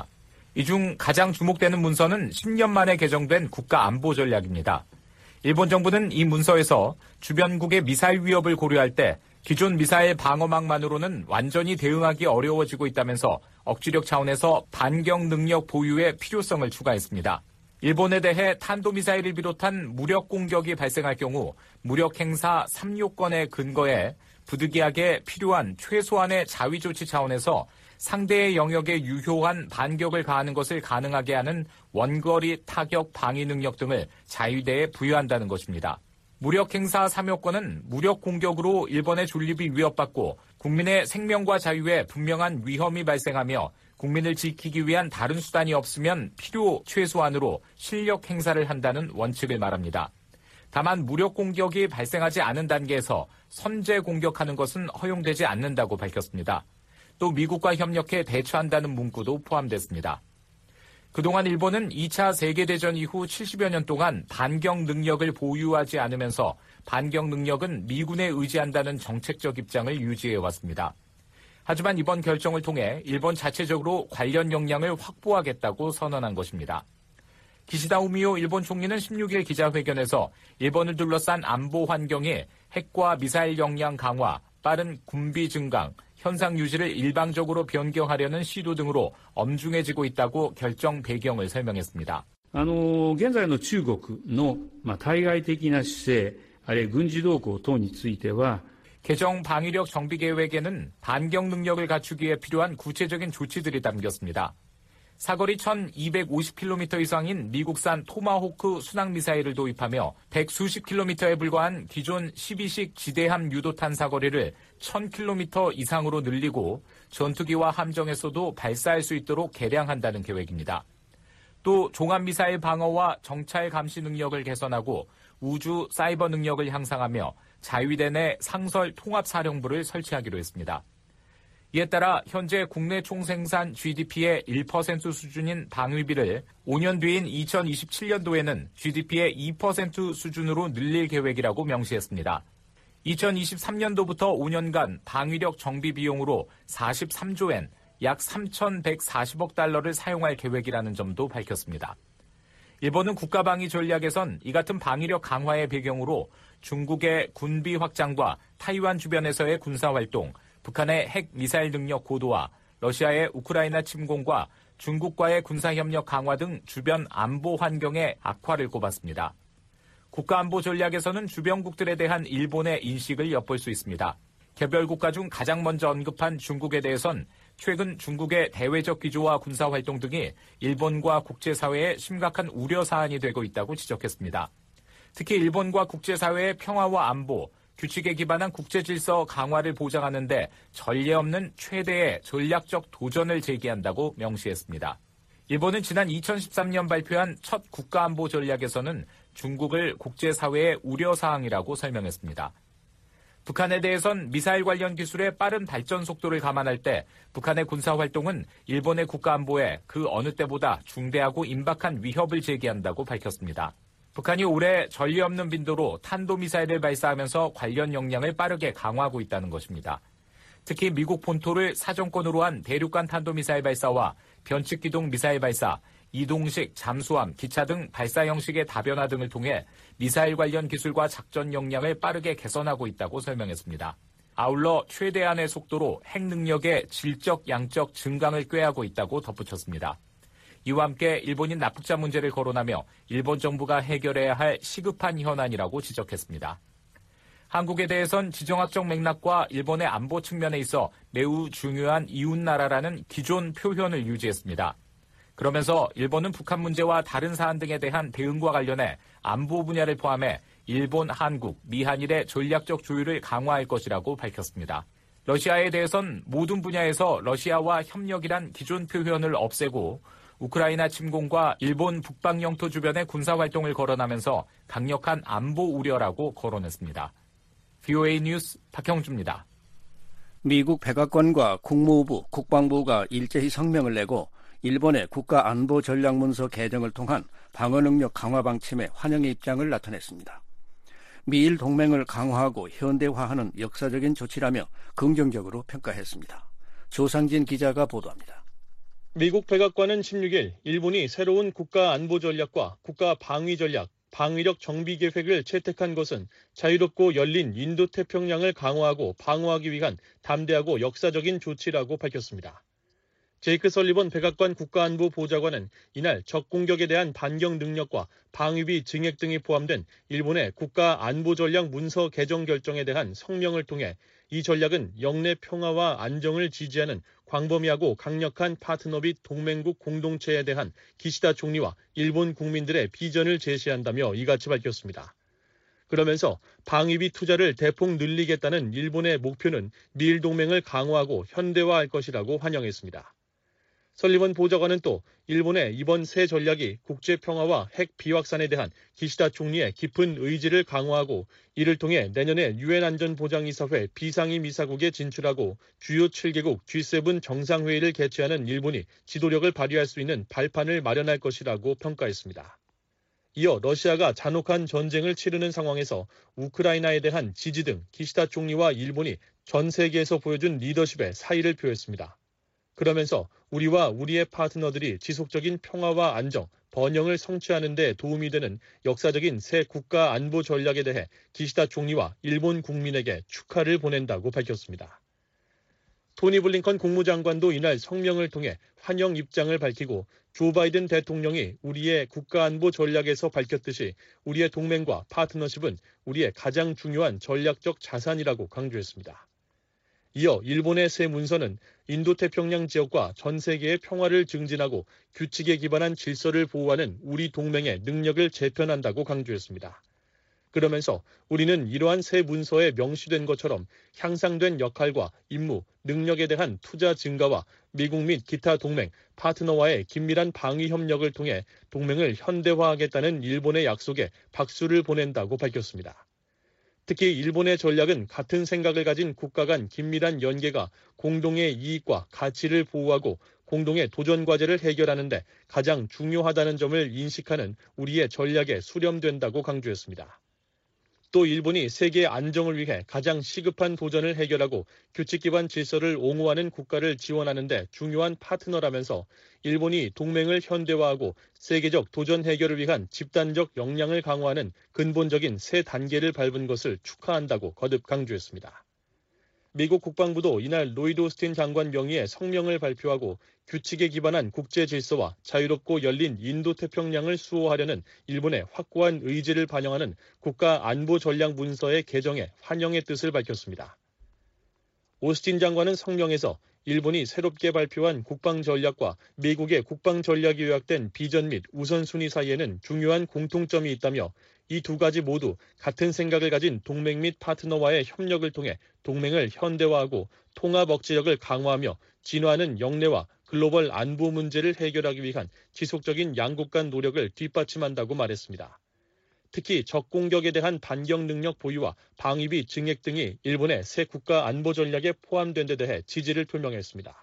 이 중 가장 주목되는 문서는 10년 만에 개정된 국가안보전략입니다. 일본 정부는 이 문서에서 주변국의 미사일 위협을 고려할 때 기존 미사일 방어망만으로는 완전히 대응하기 어려워지고 있다면서 억지력 차원에서 반경 능력 보유의 필요성을 추가했습니다. 일본에 대해 탄도미사일을 비롯한 무력 공격이 발생할 경우 무력 행사 3요건에 근거해 부득이하게 필요한 최소한의 자위조치 차원에서 상대의 영역에 유효한 반격을 가하는 것을 가능하게 하는 원거리 타격 방위 능력 등을 자위대에 부여한다는 것입니다. 무력 행사 3요건은 무력 공격으로 일본의 존립이 위협받고 국민의 생명과 자유에 분명한 위험이 발생하며 국민을 지키기 위한 다른 수단이 없으면 필요 최소한으로 실력 행사를 한다는 원칙을 말합니다. 다만 무력 공격이 발생하지 않은 단계에서 선제 공격하는 것은 허용되지 않는다고 밝혔습니다. 또 미국과 협력해 대처한다는 문구도 포함됐습니다. 그동안 일본은 2차 세계대전 이후 70여 년 동안 반경 능력을 보유하지 않으면서 반경 능력은 미군에 의지한다는 정책적 입장을 유지해왔습니다. 하지만 이번 결정을 통해 일본 자체적으로 관련 역량을 확보하겠다고 선언한 것입니다. 기시다 후미오 일본 총리는 16일 기자회견에서 일본을 둘러싼 안보 환경에 핵과 미사일 역량 강화, 빠른 군비 증강, 현상 유지를 일방적으로 변경하려는 시도 등으로 엄중해지고 있다고 결정 배경을 설명했습니다. 現在の中国の対外的な姿勢、あるいは軍事動向等については 개정 방위력 정비 계획에는 반경 능력을 갖추기 위해 필요한 구체적인 조치들이 담겼습니다. 사거리 1250km 이상인 미국산 토마호크 순항미사일을 도입하며 100수십 킬로미터에 불과한 기존 12식 지대함 유도탄 사거리를 1000km 이상으로 늘리고 전투기와 함정에서도 발사할 수 있도록 개량한다는 계획입니다. 또 종합미사일 방어와 정찰 감시 능력을 개선하고 우주 사이버 능력을 향상하며 자위대 내 상설 통합사령부를 설치하기로 했습니다. 이에 따라 현재 국내 총생산 GDP의 1% 수준인 방위비를 5년 뒤인 2027년도에는 GDP의 2% 수준으로 늘릴 계획이라고 명시했습니다. 2023년도부터 5년간 방위력 정비 비용으로 43조 엔, 약 3,140억 달러를 사용할 계획이라는 점도 밝혔습니다. 일본은 국가방위 전략에선 이 같은 방위력 강화의 배경으로 중국의 군비 확장과 타이완 주변에서의 군사활동, 북한의 핵 미사일 능력 고도화, 러시아의 우크라이나 침공과 중국과의 군사협력 강화 등 주변 안보 환경의 악화를 꼽았습니다. 국가안보 전략에서는 주변국들에 대한 일본의 인식을 엿볼 수 있습니다. 개별 국가 중 가장 먼저 언급한 중국에 대해선 최근 중국의 대외적 기조와 군사활동 등이 일본과 국제사회에 심각한 우려 사안이 되고 있다고 지적했습니다. 특히 일본과 국제사회의 평화와 안보, 규칙에 기반한 국제질서 강화를 보장하는 데 전례 없는 최대의 전략적 도전을 제기한다고 명시했습니다. 일본은 지난 2013년 발표한 첫 국가안보 전략에서는 중국을 국제사회의 우려사항이라고 설명했습니다. 북한에 대해선 미사일 관련 기술의 빠른 발전 속도를 감안할 때 북한의 군사활동은 일본의 국가안보에 그 어느 때보다 중대하고 임박한 위협을 제기한다고 밝혔습니다. 북한이 올해 전례 없는 빈도로 탄도미사일을 발사하면서 관련 역량을 빠르게 강화하고 있다는 것입니다. 특히 미국 본토를 사정권으로 한 대륙간 탄도미사일 발사와 변측기동 미사일 발사, 이동식, 잠수함, 기차 등 발사 형식의 다변화 등을 통해 미사일 관련 기술과 작전 역량을 빠르게 개선하고 있다고 설명했습니다. 아울러 최대한의 속도로 핵 능력의 질적, 양적 증강을 꾀하고 있다고 덧붙였습니다. 이와 함께 일본인 납북자 문제를 거론하며 일본 정부가 해결해야 할 시급한 현안이라고 지적했습니다. 한국에 대해선 지정학적 맥락과 일본의 안보 측면에 있어 매우 중요한 이웃나라라는 기존 표현을 유지했습니다. 그러면서 일본은 북한 문제와 다른 사안 등에 대한 대응과 관련해 안보 분야를 포함해 일본, 한국, 미한일의 전략적 조율을 강화할 것이라고 밝혔습니다. 러시아에 대해선 모든 분야에서 러시아와 협력이란 기존 표현을 없애고 우크라이나 침공과 일본 북방 영토 주변의 군사활동을 거론하면서 강력한 안보 우려라고 거론했습니다. VOA 뉴스 박형주입니다. 미국 백악관과 국무부, 국방부가 일제히 성명을 내고 일본의 국가안보전략문서 개정을 통한 방어능력 강화 방침에 환영의 입장을 나타냈습니다. 미일 동맹을 강화하고 현대화하는 역사적인 조치라며 긍정적으로 평가했습니다. 조상진 기자가 보도합니다. 미국 백악관은 16일 일본이 새로운 국가 안보 전략과 국가 방위 전략, 방위력 정비 계획을 채택한 것은 자유롭고 열린 인도태평양을 강화하고 방어하기 위한 담대하고 역사적인 조치라고 밝혔습니다. 제이크 설리번 백악관 국가안보보좌관은 이날 적 공격에 대한 반격 능력과 방위비 증액 등이 포함된 일본의 국가안보전략 문서 개정 결정에 대한 성명을 통해 이 전략은 영내 평화와 안정을 지지하는 광범위하고 강력한 파트너 및 동맹국 공동체에 대한 기시다 총리와 일본 국민들의 비전을 제시한다며 이같이 밝혔습니다. 그러면서 방위비 투자를 대폭 늘리겠다는 일본의 목표는 미일 동맹을 강화하고 현대화할 것이라고 환영했습니다. 설리번 보좌관은 또 일본의 이번 새 전략이 국제 평화와 핵 비확산에 대한 기시다 총리의 깊은 의지를 강화하고 이를 통해 내년에 유엔 안전보장이사회 비상임이사국에 진출하고 주요 7개국 G7 정상회의를 개최하는 일본이 지도력을 발휘할 수 있는 발판을 마련할 것이라고 평가했습니다. 이어 러시아가 잔혹한 전쟁을 치르는 상황에서 우크라이나에 대한 지지 등 기시다 총리와 일본이 전 세계에서 보여준 리더십에 사의를 표했습니다. 그러면서 우리와 우리의 파트너들이 지속적인 평화와 안정, 번영을 성취하는 데 도움이 되는 역사적인 새 국가 안보 전략에 대해 기시다 총리와 일본 국민에게 축하를 보낸다고 밝혔습니다. 토니 블링컨 국무장관도 이날 성명을 통해 환영 입장을 밝히고 조 바이든 대통령이 우리의 국가 안보 전략에서 밝혔듯이 우리의 동맹과 파트너십은 우리의 가장 중요한 전략적 자산이라고 강조했습니다. 이어 일본의 새 문서는 인도태평양 지역과 전 세계의 평화를 증진하고 규칙에 기반한 질서를 보호하는 우리 동맹의 능력을 재편한다고 강조했습니다. 그러면서 우리는 이러한 새 문서에 명시된 것처럼 향상된 역할과 임무, 능력에 대한 투자 증가와 미국 및 기타 동맹, 파트너와의 긴밀한 방위 협력을 통해 동맹을 현대화하겠다는 일본의 약속에 박수를 보낸다고 밝혔습니다. 특히 일본의 전략은 같은 생각을 가진 국가 간 긴밀한 연계가 공동의 이익과 가치를 보호하고 공동의 도전 과제를 해결하는 데 가장 중요하다는 점을 인식하는 우리의 전략에 수렴된다고 강조했습니다. 또 일본이 세계 안정을 위해 가장 시급한 도전을 해결하고 규칙 기반 질서를 옹호하는 국가를 지원하는 데 중요한 파트너라면서 일본이 동맹을 현대화하고 세계적 도전 해결을 위한 집단적 역량을 강화하는 근본적인 새 단계를 밟은 것을 축하한다고 거듭 강조했습니다. 미국 국방부도 이날 로이드 오스틴 장관 명의의 성명을 발표하고 규칙에 기반한 국제 질서와 자유롭고 열린 인도태평양을 수호하려는 일본의 확고한 의지를 반영하는 국가 안보 전략 문서의 개정에 환영의 뜻을 밝혔습니다. 오스틴 장관은 성명에서 일본이 새롭게 발표한 국방 전략과 미국의 국방 전략이 요약된 비전 및 우선순위 사이에는 중요한 공통점이 있다며 이 두 가지 모두 같은 생각을 가진 동맹 및 파트너와의 협력을 통해 동맹을 현대화하고 통합 억제력을 강화하며 진화하는 영내와 글로벌 안보 문제를 해결하기 위한 지속적인 양국 간 노력을 뒷받침한다고 말했습니다. 특히 적 공격에 대한 반격 능력 보유와 방위비 증액 등이 일본의 새 국가 안보 전략에 포함된 데 대해 지지를 표명했습니다.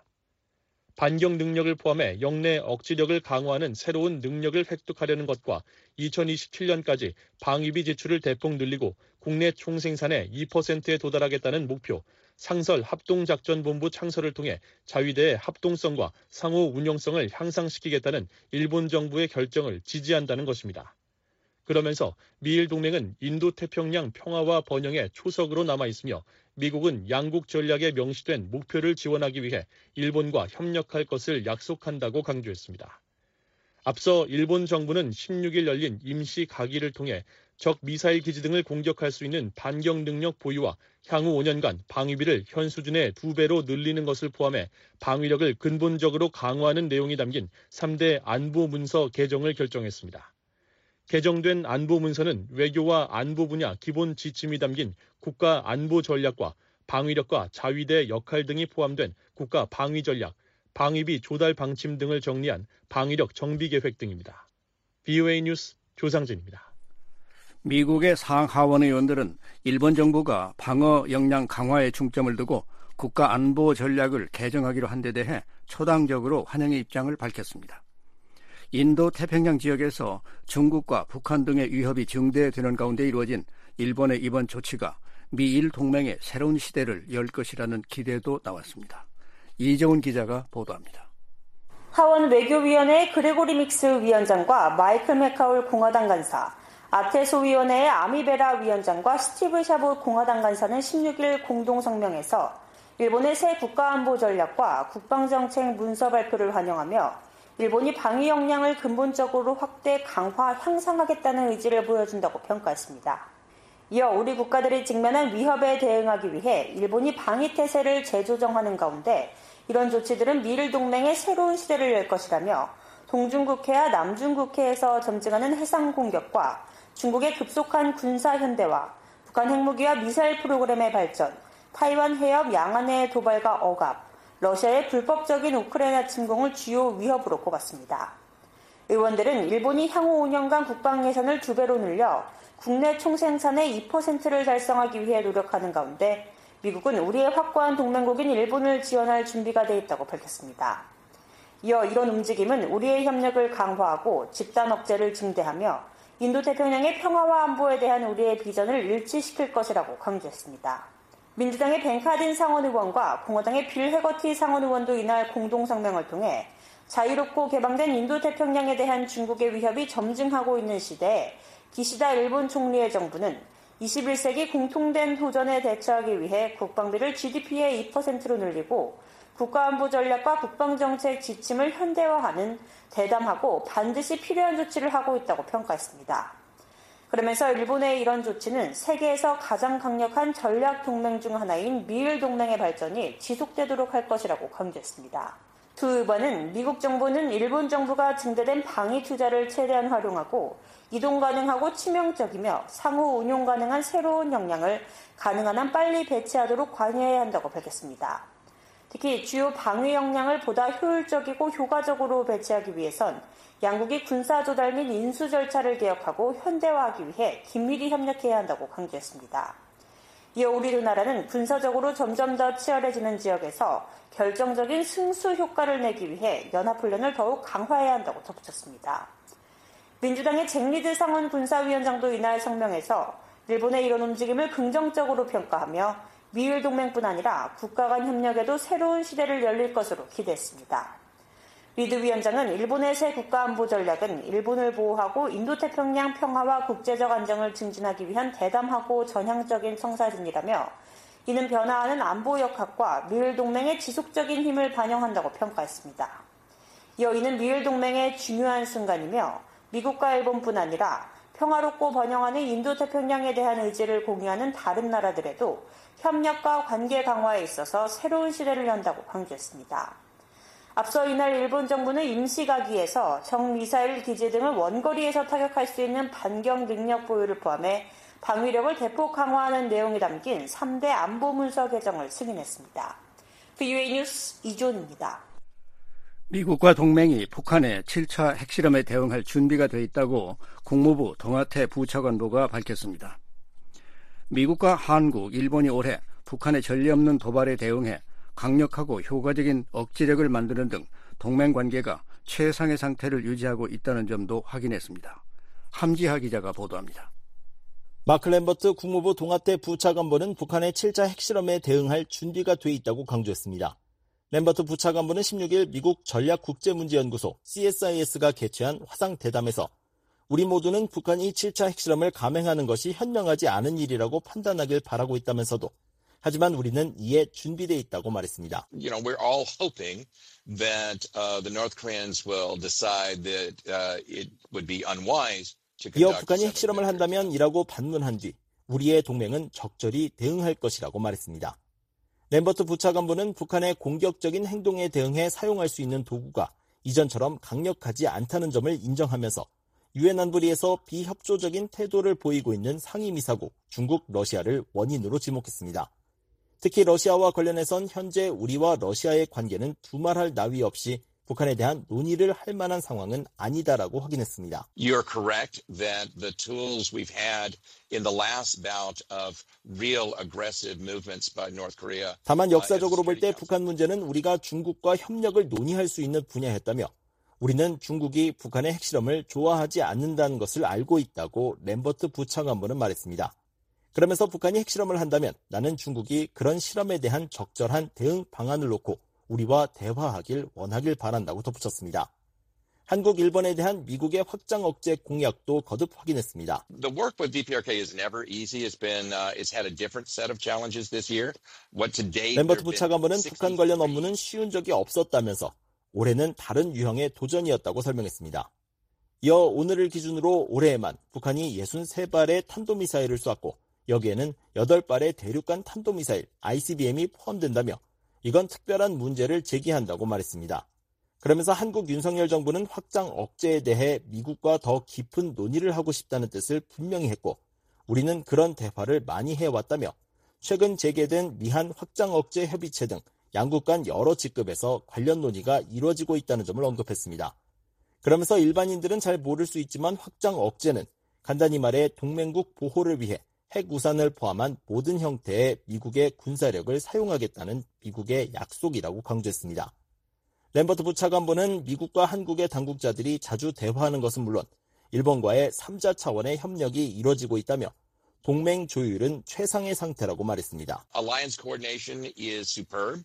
반격 능력을 포함해 영내 억지력을 강화하는 새로운 능력을 획득하려는 것과 2027년까지 방위비 지출을 대폭 늘리고 국내 총생산의 2%에 도달하겠다는 목표, 상설 합동작전본부 창설을 통해 자위대의 합동성과 상호 운용성을 향상시키겠다는 일본 정부의 결정을 지지한다는 것입니다. 그러면서 미일 동맹은 인도태평양 평화와 번영의 초석으로 남아있으며 미국은 양국 전략에 명시된 목표를 지원하기 위해 일본과 협력할 것을 약속한다고 강조했습니다. 앞서 일본 정부는 16일 열린 임시 가기를 통해 적 미사일 기지 등을 공격할 수 있는 반격 능력 보유와 향후 5년간 방위비를 현 수준의 2배로 늘리는 것을 포함해 방위력을 근본적으로 강화하는 내용이 담긴 3대 안보 문서 개정을 결정했습니다. 개정된 안보 문서는 외교와 안보 분야 기본 지침이 담긴 국가 안보 전략과 방위력과 자위대 역할 등이 포함된 국가 방위 전략, 방위비 조달 방침 등을 정리한 방위력 정비 계획 등입니다. VOA 뉴스 조상진입니다. 미국의 상하원 의원들은 일본 정부가 방어 역량 강화에 중점을 두고 국가 안보 전략을 개정하기로 한 데 대해 초당적으로 환영의 입장을 밝혔습니다. 인도 태평양 지역에서 중국과 북한 등의 위협이 증대되는 가운데 이루어진 일본의 이번 조치가 미일 동맹의 새로운 시대를 열 것이라는 기대도 나왔습니다. 이정훈 기자가 보도합니다. 하원 외교위원회의 그레고리 믹스 위원장과 마이클 맥카울 공화당 간사, 아테소위원회의 아미베라 위원장과 스티브 샤브 공화당 간사는 16일 공동성명에서 일본의 새 국가안보 전략과 국방정책 문서 발표를 환영하며 일본이 방위 역량을 근본적으로 확대, 강화, 향상하겠다는 의지를 보여준다고 평가했습니다. 이어 우리 국가들이 직면한 위협에 대응하기 위해 일본이 방위태세를 재조정하는 가운데 이런 조치들은 미일 동맹의 새로운 시대를 열 것이라며 동중국해와 남중국해에서 점증하는 해상 공격과 중국의 급속한 군사 현대화, 북한 핵무기와 미사일 프로그램의 발전, 타이완 해협 양안의 도발과 억압, 러시아의 불법적인 우크라이나 침공을 주요 위협으로 꼽았습니다. 의원들은 일본이 향후 5년간 국방 예산을 2배로 늘려 국내 총생산의 2%를 달성하기 위해 노력하는 가운데 미국은 우리의 확고한 동맹국인 일본을 지원할 준비가 돼 있다고 밝혔습니다. 이어 이런 움직임은 우리의 협력을 강화하고 집단 억제를 증대하며 인도태평양의 평화와 안보에 대한 우리의 비전을 일치시킬 것이라고 강조했습니다. 민주당의 벤카딘 상원의원과 공화당의 빌 해거티 상원의원도 이날 공동성명을 통해 자유롭고 개방된 인도태평양에 대한 중국의 위협이 점증하고 있는 시대에 기시다 일본 총리의 정부는 21세기 공통된 도전에 대처하기 위해 국방비를 GDP의 2%로 늘리고 국가안보 전략과 국방정책 지침을 현대화하는 대담하고 반드시 필요한 조치를 하고 있다고 평가했습니다. 그러면서 일본의 이런 조치는 세계에서 가장 강력한 전략 동맹 중 하나인 미일 동맹의 발전이 지속되도록 할 것이라고 강조했습니다. 두 의원은 미국 정부는 일본 정부가 증대된 방위 투자를 최대한 활용하고 이동 가능하고 치명적이며 상호 운용 가능한 새로운 역량을 가능한 한 빨리 배치하도록 관여해야 한다고 밝혔습니다. 특히 주요 방위 역량을 보다 효율적이고 효과적으로 배치하기 위해선 양국이 군사 조달 및 인수 절차를 개혁하고 현대화하기 위해 긴밀히 협력해야 한다고 강조했습니다. 이어 우리 두 나라는 군사적으로 점점 더 치열해지는 지역에서 결정적인 승수 효과를 내기 위해 연합훈련을 더욱 강화해야 한다고 덧붙였습니다. 민주당의 잭 리드 상원 군사위원장도 이날 성명에서 일본의 이런 움직임을 긍정적으로 평가하며 미일 동맹뿐 아니라 국가 간 협력에도 새로운 시대를 열릴 것으로 기대했습니다. 리드 위원장은 일본의 새 국가안보 전략은 일본을 보호하고 인도태평양 평화와 국제적 안정을 증진하기 위한 대담하고 전향적인 청사진이라며 이는 변화하는 안보 역학과 미일 동맹의 지속적인 힘을 반영한다고 평가했습니다. 이어 이는 미일 동맹의 중요한 순간이며 미국과 일본뿐 아니라 평화롭고 번영하는 인도태평양에 대한 의지를 공유하는 다른 나라들에도 협력과 관계 강화에 있어서 새로운 시대를 연다고 강조했습니다. 앞서 이날 일본 정부는 임시가기에서 정미사일 기지 등을 원거리에서 타격할 수 있는 반경 능력 보유를 포함해 방위력을 대폭 강화하는 내용이 담긴 3대 안보문서 개정을 승인했습니다. VOA 뉴스 이존입니다. 미국과 동맹이 북한의 7차 핵실험에 대응할 준비가 돼 있다고 국무부 동아태 부차관보가 밝혔습니다. 미국과 한국, 일본이 올해 북한의 전례 없는 도발에 대응해 강력하고 효과적인 억지력을 만드는 등 동맹 관계가 최상의 상태를 유지하고 있다는 점도 확인했습니다. 함지하 기자가 보도합니다. 마크 램버트 국무부 동아태 부차관보는 북한의 7차 핵실험에 대응할 준비가 돼 있다고 강조했습니다. 램버트 부차관보는 16일 미국 전략국제문제연구소 CSIS가 개최한 화상대담에서 우리 모두는 북한이 7차 핵실험을 감행하는 것이 현명하지 않은 일이라고 판단하길 바라고 있다면서도 하지만 우리는 이에 준비되어 있다고 말했습니다. We're all hoping that the North Koreans will decide that it would be unwise to conduct. 이어 북한이 핵실험을 한다면 이라고 반문한 뒤 우리의 동맹은 적절히 대응할 것이라고 말했습니다. 램버트 부차관보는 북한의 공격적인 행동에 대응해 사용할 수 있는 도구가 이전처럼 강력하지 않다는 점을 인정하면서 유엔 안보리에서 비협조적인 태도를 보이고 있는 상임이사국 중국, 러시아를 원인으로 지목했습니다. 특히 러시아와 관련해선 현재 우리와 러시아의 관계는 두말할 나위 없이 북한에 대한 논의를 할 만한 상황은 아니다라고 확인했습니다. You're correct that the tools we've had in the last bout of real aggressive movements by North Korea. 다만 역사적으로 볼 때 북한 문제는 우리가 중국과 협력을 논의할 수 있는 분야였다며 우리는 중국이 북한의 핵실험을 좋아하지 않는다는 것을 알고 있다고 램버트 부차관보는 말했습니다. 그러면서 북한이 핵실험을 한다면 나는 중국이 그런 실험에 대한 적절한 대응 방안을 놓고 우리와 대화하길 원하길 바란다고 덧붙였습니다. 한국, 일본에 대한 미국의 확장 억제 공약도 거듭 확인했습니다. The work with DPRK is never easy. It's had a different set of challenges this year. What to date, 램버트 부차관보는 북한 관련 업무는 쉬운 적이 없었다면서 올해는 다른 유형의 도전이었다고 설명했습니다. 이어 오늘을 기준으로 올해에만 북한이 63발의 탄도미사일을 쐈고 여기에는 8발의 대륙간 탄도미사일 ICBM이 포함된다며 이건 특별한 문제를 제기한다고 말했습니다. 그러면서 한국 윤석열 정부는 확장 억제에 대해 미국과 더 깊은 논의를 하고 싶다는 뜻을 분명히 했고 우리는 그런 대화를 많이 해왔다며 최근 재개된 미한 확장 억제 협의체 등 양국 간 여러 직급에서 관련 논의가 이루어지고 있다는 점을 언급했습니다. 그러면서 일반인들은 잘 모를 수 있지만 확장 억제는 간단히 말해 동맹국 보호를 위해 핵 우산을 포함한 모든 형태의 미국의 군사력을 사용하겠다는 미국의 약속이라고 강조했습니다. 램버트 부차관보는 미국과 한국의 당국자들이 자주 대화하는 것은 물론 일본과의 3자 차원의 협력이 이뤄지고 있다며 동맹 조율은 최상의 상태라고 말했습니다. Alliance coordination is superb.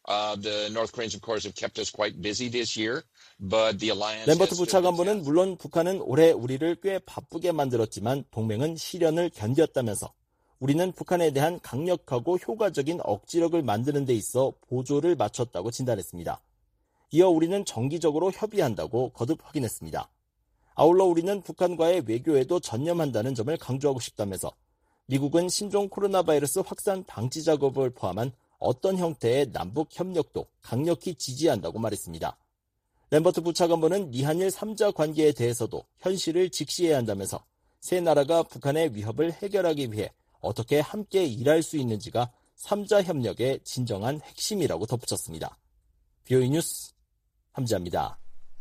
The North Koreans, of course, have kept us quite busy this year, but the alliance. 램버트 부차관보는 물론 북한은 올해 우리를 꽤 바쁘게 만들었지만 동맹은 시련을 견뎠다면서 우리는 북한에 대한 강력하고 효과적인 억지력을 만드는 데 있어 보조를 마쳤다고 진단했습니다. 이어 우리는 정기적으로 협의한다고 거듭 확인했습니다. 아울러 우리는 북한과의 외교에도 전념한다는 점을 강조하고 싶다면서 미국은 신종 코로나 바이러스 확산 방지 작업을 포함한 어떤 형태의 남북 협력도 강력히 지지한다고 말했습니다. 램버트 부차관보는 미한일 3자 관계에 대해서도 현실을 직시해야 한다면서 세 나라가 북한의 위협을 해결하기 위해 어떻게 함께 일할 수 있는지가 3자 협력의 진정한 핵심이라고 덧붙였습니다. BOE 뉴스 함지아입니다.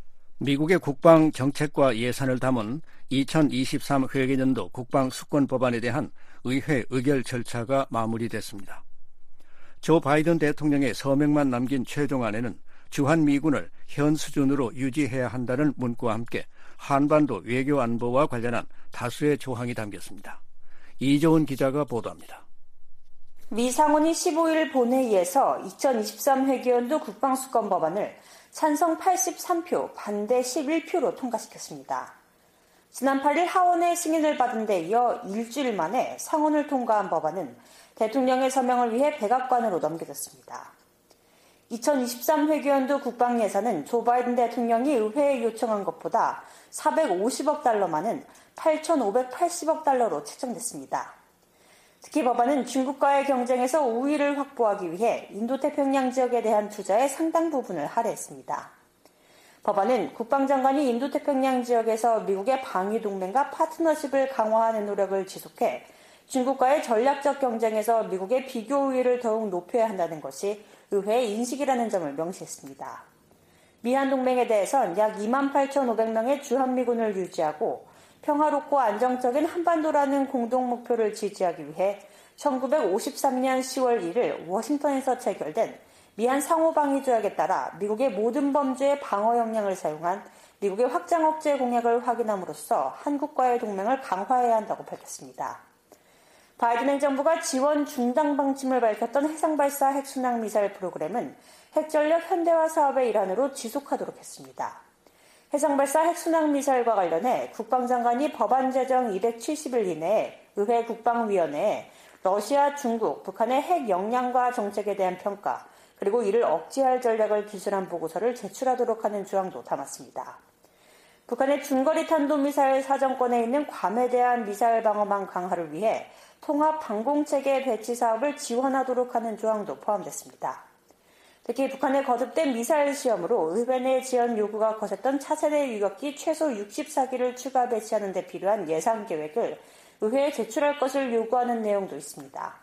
미국의 국방 정책과 예산을 담은 2023 회계년도 국방 수권 법안에 대한 의회 의결 절차가 마무리됐습니다. 조 바이든 대통령의 서명만 남긴 최종안에는 주한미군을 현 수준으로 유지해야 한다는 문구와 함께 한반도 외교 안보와 관련한 다수의 조항이 담겼습니다. 이조은 기자가 보도합니다. 미 상원이 15일 본회의에서 2023 회계연도 국방수권 법안을 찬성 83표, 반대 11표로 통과시켰습니다. 지난 8일 하원의 승인을 받은 데 이어 일주일 만에 상원을 통과한 법안은 대통령의 서명을 위해 백악관으로 넘겨졌습니다. 2023 회계연도 국방 예산은 조 바이든 대통령이 의회에 요청한 것보다 450억 달러 많은 8,580억 달러로 책정됐습니다. 특히 법안은 중국과의 경쟁에서 우위를 확보하기 위해 인도태평양 지역에 대한 투자의 상당 부분을 할애했습니다. 법안은 국방장관이 인도태평양 지역에서 미국의 방위동맹과 파트너십을 강화하는 노력을 지속해 중국과의 전략적 경쟁에서 미국의 비교 우위를 더욱 높여야 한다는 것이 의회의 인식이라는 점을 명시했습니다. 미한동맹에 대해선 약 28,500명의 주한미군을 유지하고 평화롭고 안정적인 한반도라는 공동 목표를 지지하기 위해 1953년 10월 1일 워싱턴에서 체결된 미한 상호방위조약에 따라 미국의 모든 범죄의 방어 역량을 사용한 미국의 확장 억제 공약을 확인함으로써 한국과의 동맹을 강화해야 한다고 밝혔습니다. 바이든 행정부가 지원 중단 방침을 밝혔던 해상발사 핵순항 미사일 프로그램은 핵전력 현대화 사업의 일환으로 지속하도록 했습니다. 해상발사 핵순항 미사일과 관련해 국방장관이 법안 제정 270일 이내에 의회 국방위원회에 러시아, 중국, 북한의 핵 역량과 정책에 대한 평가, 그리고 이를 억제할 전략을 기술한 보고서를 제출하도록 하는 조항도 담았습니다. 북한의 중거리 탄도미사일 사정권에 있는 괌에 대한 미사일 방어망 강화를 위해 통합 방공체계 배치 사업을 지원하도록 하는 조항도 포함됐습니다. 특히 북한의 거듭된 미사일 시험으로 의회 내 지원 요구가 거셌던 차세대 유격기 최소 64기를 추가 배치하는 데 필요한 예산 계획을 의회에 제출할 것을 요구하는 내용도 있습니다.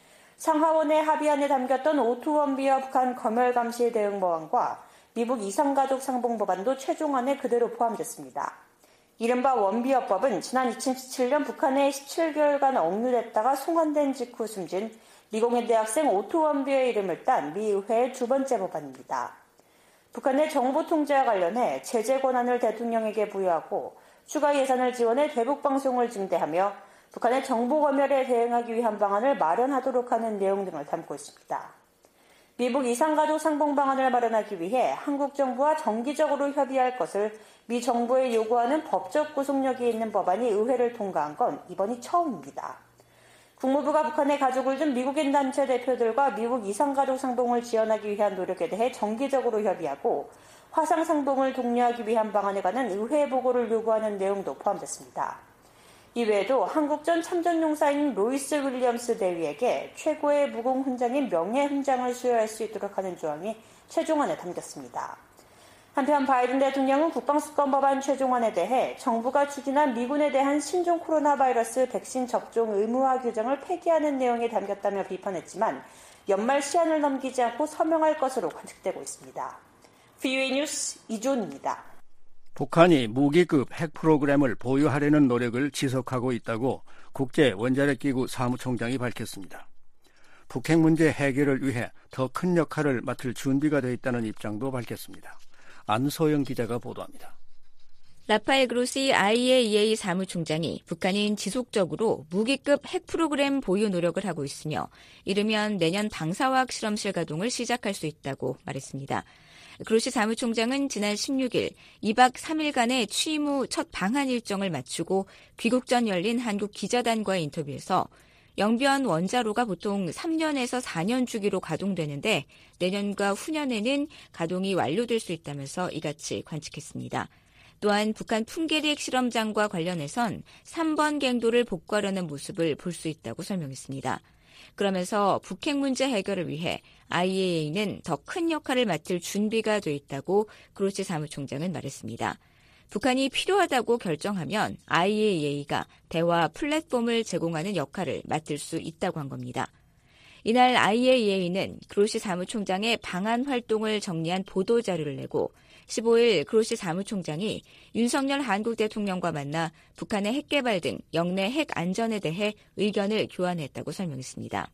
상하원의 합의안에 담겼던 오토원비와 북한 검열 감시 대응 법안과 미국 이산가족 상봉 법안도 최종안에 그대로 포함됐습니다. 이른바 원비어법은 지난 2017년 북한에 17개월간 억류됐다가 송환된 직후 숨진 미공의 대학생 오토원비의 이름을 딴 미 의회의 두 번째 법안입니다. 북한의 정보 통제와 관련해 제재 권한을 대통령에게 부여하고 추가 예산을 지원해 대북방송을 증대하며 북한의 정보 검열에 대응하기 위한 방안을 마련하도록 하는 내용 등을 담고 있습니다. 미국 이산가족 상봉 방안을 마련하기 위해 한국 정부와 정기적으로 협의할 것을 미 정부에 요구하는 법적 구속력이 있는 법안이 의회를 통과한 건 이번이 처음입니다. 국무부가 북한에 가족을 둔 미국인 단체 대표들과 미국 이산가족 상봉을 지원하기 위한 노력에 대해 정기적으로 협의하고 화상 상봉을 독려하기 위한 방안에 관한 의회 보고를 요구하는 내용도 포함됐습니다. 이외에도 한국 전 참전용사인 로이스 윌리엄스 대위에게 최고의 무공 훈장인 명예 훈장을 수여할 수 있도록 하는 조항이 최종안에 담겼습니다. 한편 바이든 대통령은 국방수권법안 최종안에 대해 정부가 추진한 미군에 대한 신종 코로나 바이러스 백신 접종 의무화 규정을 폐기하는 내용이 담겼다며 비판했지만 연말 시한을 넘기지 않고 서명할 것으로 관측되고 있습니다. VOA 뉴스 이존입니다. 북한이 무기급 핵 프로그램을 보유하려는 노력을 지속하고 있다고 국제원자력기구 사무총장이 밝혔습니다. 북핵 문제 해결을 위해 더 큰 역할을 맡을 준비가 되어 있다는 입장도 밝혔습니다. 안소영 기자가 보도합니다. 라파엘 그로시 IAEA 사무총장이 북한은 지속적으로 무기급 핵 프로그램 보유 노력을 하고 있으며 이르면 내년 방사화학 실험실 가동을 시작할 수 있다고 말했습니다. 그로시 사무총장은 지난 16일 2박 3일간의 취임 후 첫 방한 일정을 마치고 귀국 전 열린 한국 기자단과의 인터뷰에서 영변 원자로가 보통 3년에서 4년 주기로 가동되는데 내년과 후년에는 가동이 완료될 수 있다면서 이같이 관측했습니다. 또한 북한 풍계리 핵실험장과 관련해선 3번 갱도를 복구하려는 모습을 볼 수 있다고 설명했습니다. 그러면서 북핵 문제 해결을 위해 IAEA는 더 큰 역할을 맡을 준비가 돼 있다고 그로시 사무총장은 말했습니다. 북한이 필요하다고 결정하면 IAEA가 대화 플랫폼을 제공하는 역할을 맡을 수 있다고 한 겁니다. 이날 IAEA는 그로시 사무총장의 방한 활동을 정리한 보도자료를 내고 15일 그로시 사무총장이 윤석열 한국 대통령과 만나 북한의 핵개발 등 영내 핵 안전에 대해 의견을 교환했다고 설명했습니다.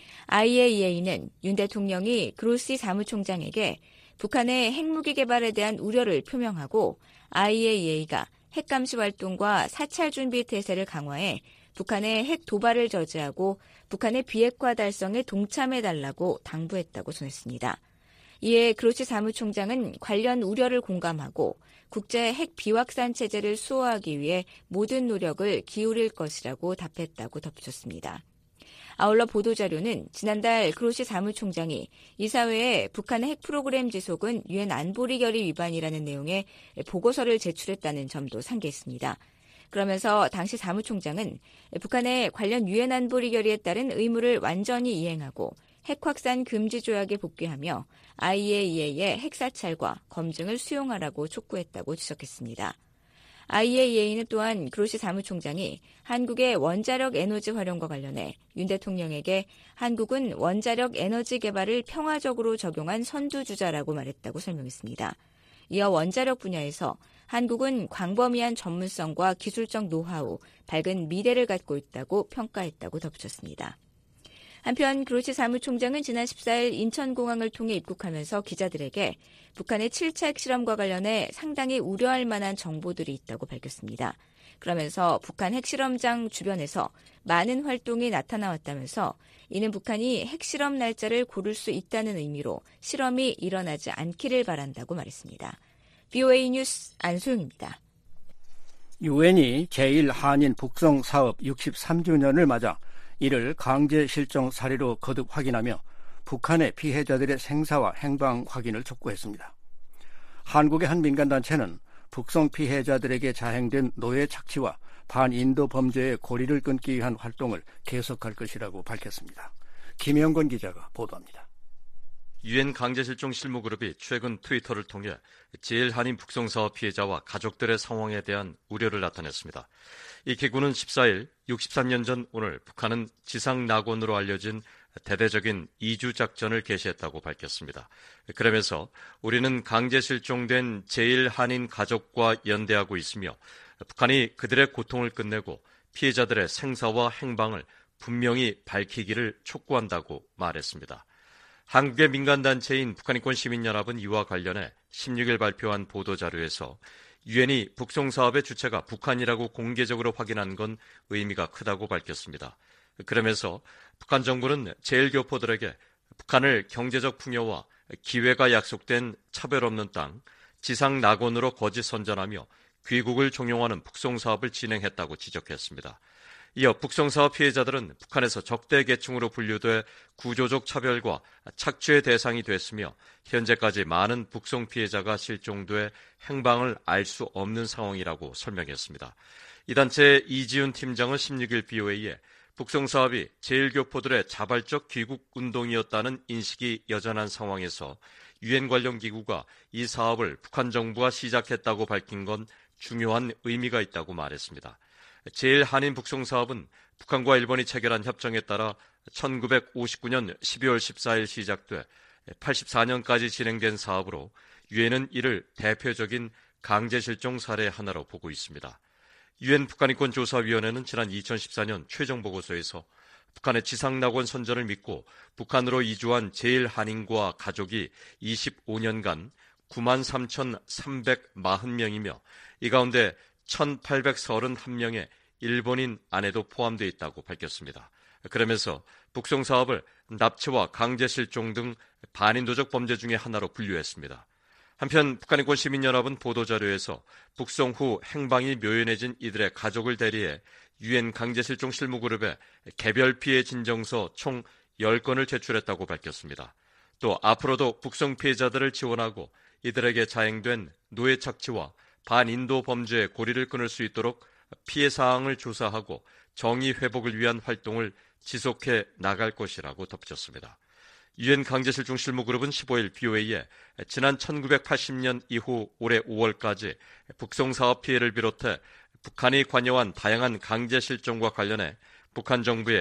IAEA는 윤 대통령이 그로시 사무총장에게 북한의 핵무기 개발에 대한 우려를 표명하고 IAEA가 핵감시 활동과 사찰 준비 태세를 강화해 북한의 핵 도발을 저지하고 북한의 비핵화 달성에 동참해달라고 당부했다고 전했습니다. 이에 그로시 사무총장은 관련 우려를 공감하고 국제 핵 비확산 체제를 수호하기 위해 모든 노력을 기울일 것이라고 답했다고 덧붙였습니다. 아울러 보도자료는 지난달 그로시 사무총장이 이사회에 북한의 핵 프로그램 지속은 유엔 안보리 결의 위반이라는 내용의 보고서를 제출했다는 점도 상기했습니다. 그러면서 당시 사무총장은 북한의 관련 유엔 안보리 결의에 따른 의무를 완전히 이행하고 핵 확산 금지 조약에 복귀하며 IAEA의 핵 사찰과 검증을 수용하라고 촉구했다고 지적했습니다. IAEA는 또한 그로시 사무총장이 한국의 원자력 에너지 활용과 관련해 윤 대통령에게 한국은 원자력 에너지 개발을 평화적으로 적용한 선두주자라고 말했다고 설명했습니다. 이어 원자력 분야에서 한국은 광범위한 전문성과 기술적 노하우, 밝은 미래를 갖고 있다고 평가했다고 덧붙였습니다. 한편 그로시 사무총장은 지난 14일 인천공항을 통해 입국하면서 기자들에게 북한의 7차 핵실험과 관련해 상당히 우려할 만한 정보들이 있다고 밝혔습니다. 그러면서 북한 핵실험장 주변에서 많은 활동이 나타나왔다면서 이는 북한이 핵실험 날짜를 고를 수 있다는 의미로 실험이 일어나지 않기를 바란다고 말했습니다. VOA 뉴스 안소영입니다. 유엔이 제1한인 북송 사업 63주년을 맞아 이를 강제 실종 사례로 거듭 확인하며 북한의 피해자들의 생사와 행방 확인을 촉구했습니다. 한국의 한 민간단체는 북송 피해자들에게 자행된 노예 착취와 반인도 범죄의 고리를 끊기 위한 활동을 계속할 것이라고 밝혔습니다. 김영건 기자가 보도합니다. 유엔 강제실종 실무그룹이 최근 트위터를 통해 제1한인 북송사업 피해자와 가족들의 상황에 대한 우려를 나타냈습니다. 이 기구는 14일 63년 전 오늘 북한은 지상낙원으로 알려진 대대적인 이주 작전을 개시했다고 밝혔습니다. 그러면서 우리는 강제 실종된 제1한인 가족과 연대하고 있으며 북한이 그들의 고통을 끝내고 피해자들의 생사와 행방을 분명히 밝히기를 촉구한다고 말했습니다. 한국의 민간단체인 북한인권시민연합은 이와 관련해 16일 발표한 보도자료에서 유엔이 북송사업의 주체가 북한이라고 공개적으로 확인한 건 의미가 크다고 밝혔습니다. 그러면서 북한 정부는 제1교포들에게 북한을 경제적 풍요와 기회가 약속된 차별 없는 땅, 지상 낙원으로 거짓 선전하며 귀국을 종용하는 북송사업을 진행했다고 지적했습니다. 이어 북송사업 피해자들은 북한에서 적대 계층으로 분류돼 구조적 차별과 착취의 대상이 됐으며 현재까지 많은 북송 피해자가 실종돼 행방을 알 수 없는 상황이라고 설명했습니다. 이 단체의 이지훈 팀장은 16일 BOA에 북송사업이 제1교포들의 자발적 귀국 운동이었다는 인식이 여전한 상황에서 유엔 관련 기구가 이 사업을 북한 정부가 시작했다고 밝힌 건 중요한 의미가 있다고 말했습니다. 제1한인 북송사업은 북한과 일본이 체결한 협정에 따라 1959년 12월 14일 시작돼 84년까지 진행된 사업으로 유엔은 이를 대표적인 강제실종 사례 하나로 보고 있습니다. 유엔 북한인권조사위원회는 지난 2014년 최종 보고서에서 북한의 지상낙원 선전을 믿고 북한으로 이주한 제1한인과 가족이 25년간 93,340명이며 이 가운데 1,831명의 일본인 아내도 포함되어 있다고 밝혔습니다. 그러면서 북송사업을 납치와 강제실종 등 반인도적 범죄 중의 하나로 분류했습니다. 한편 북한인권시민연합은 보도자료에서 북송 후 행방이 묘연해진 이들의 가족을 대리해 유엔 강제실종 실무그룹에 개별 피해 진정서 총 10건을 제출했다고 밝혔습니다. 또 앞으로도 북송 피해자들을 지원하고 이들에게 자행된 노예 착취와 반인도 범죄의 고리를 끊을 수 있도록 피해 사항을 조사하고 정의 회복을 위한 활동을 지속해 나갈 것이라고 덧붙였습니다. 유엔 강제실종 실무그룹은 15일 BOA에 지난 1980년 이후 올해 5월까지 북송사업 피해를 비롯해 북한이 관여한 다양한 강제실종과 관련해 북한 정부에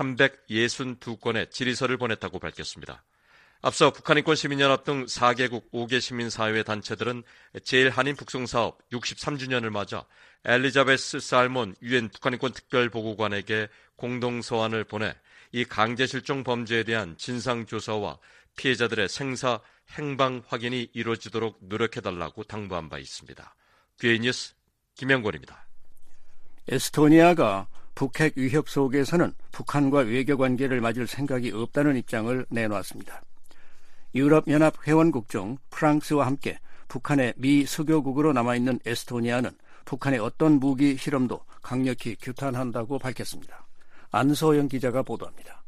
362건의 질의서를 보냈다고 밝혔습니다. 앞서 북한인권시민연합 등 4개국 5개 시민사회 단체들은 제1한인 북송사업 63주년을 맞아 엘리자베스 살몬 유엔 북한인권 특별보고관에게 공동서한을 보내 이 강제실종 범죄에 대한 진상조사와 피해자들의 생사, 행방 확인이 이루어지도록 노력해달라고 당부한 바 있습니다. 귀의 뉴스 김영권입니다. 에스토니아가 북핵 위협 속에서는 북한과 외교관계를 맺을 생각이 없다는 입장을 내놓았습니다. 유럽연합 회원국 중 프랑스와 함께 북한의 미수교국으로 남아있는 에스토니아는 북한의 어떤 무기 실험도 강력히 규탄한다고 밝혔습니다. 안소영 기자가 보도합니다.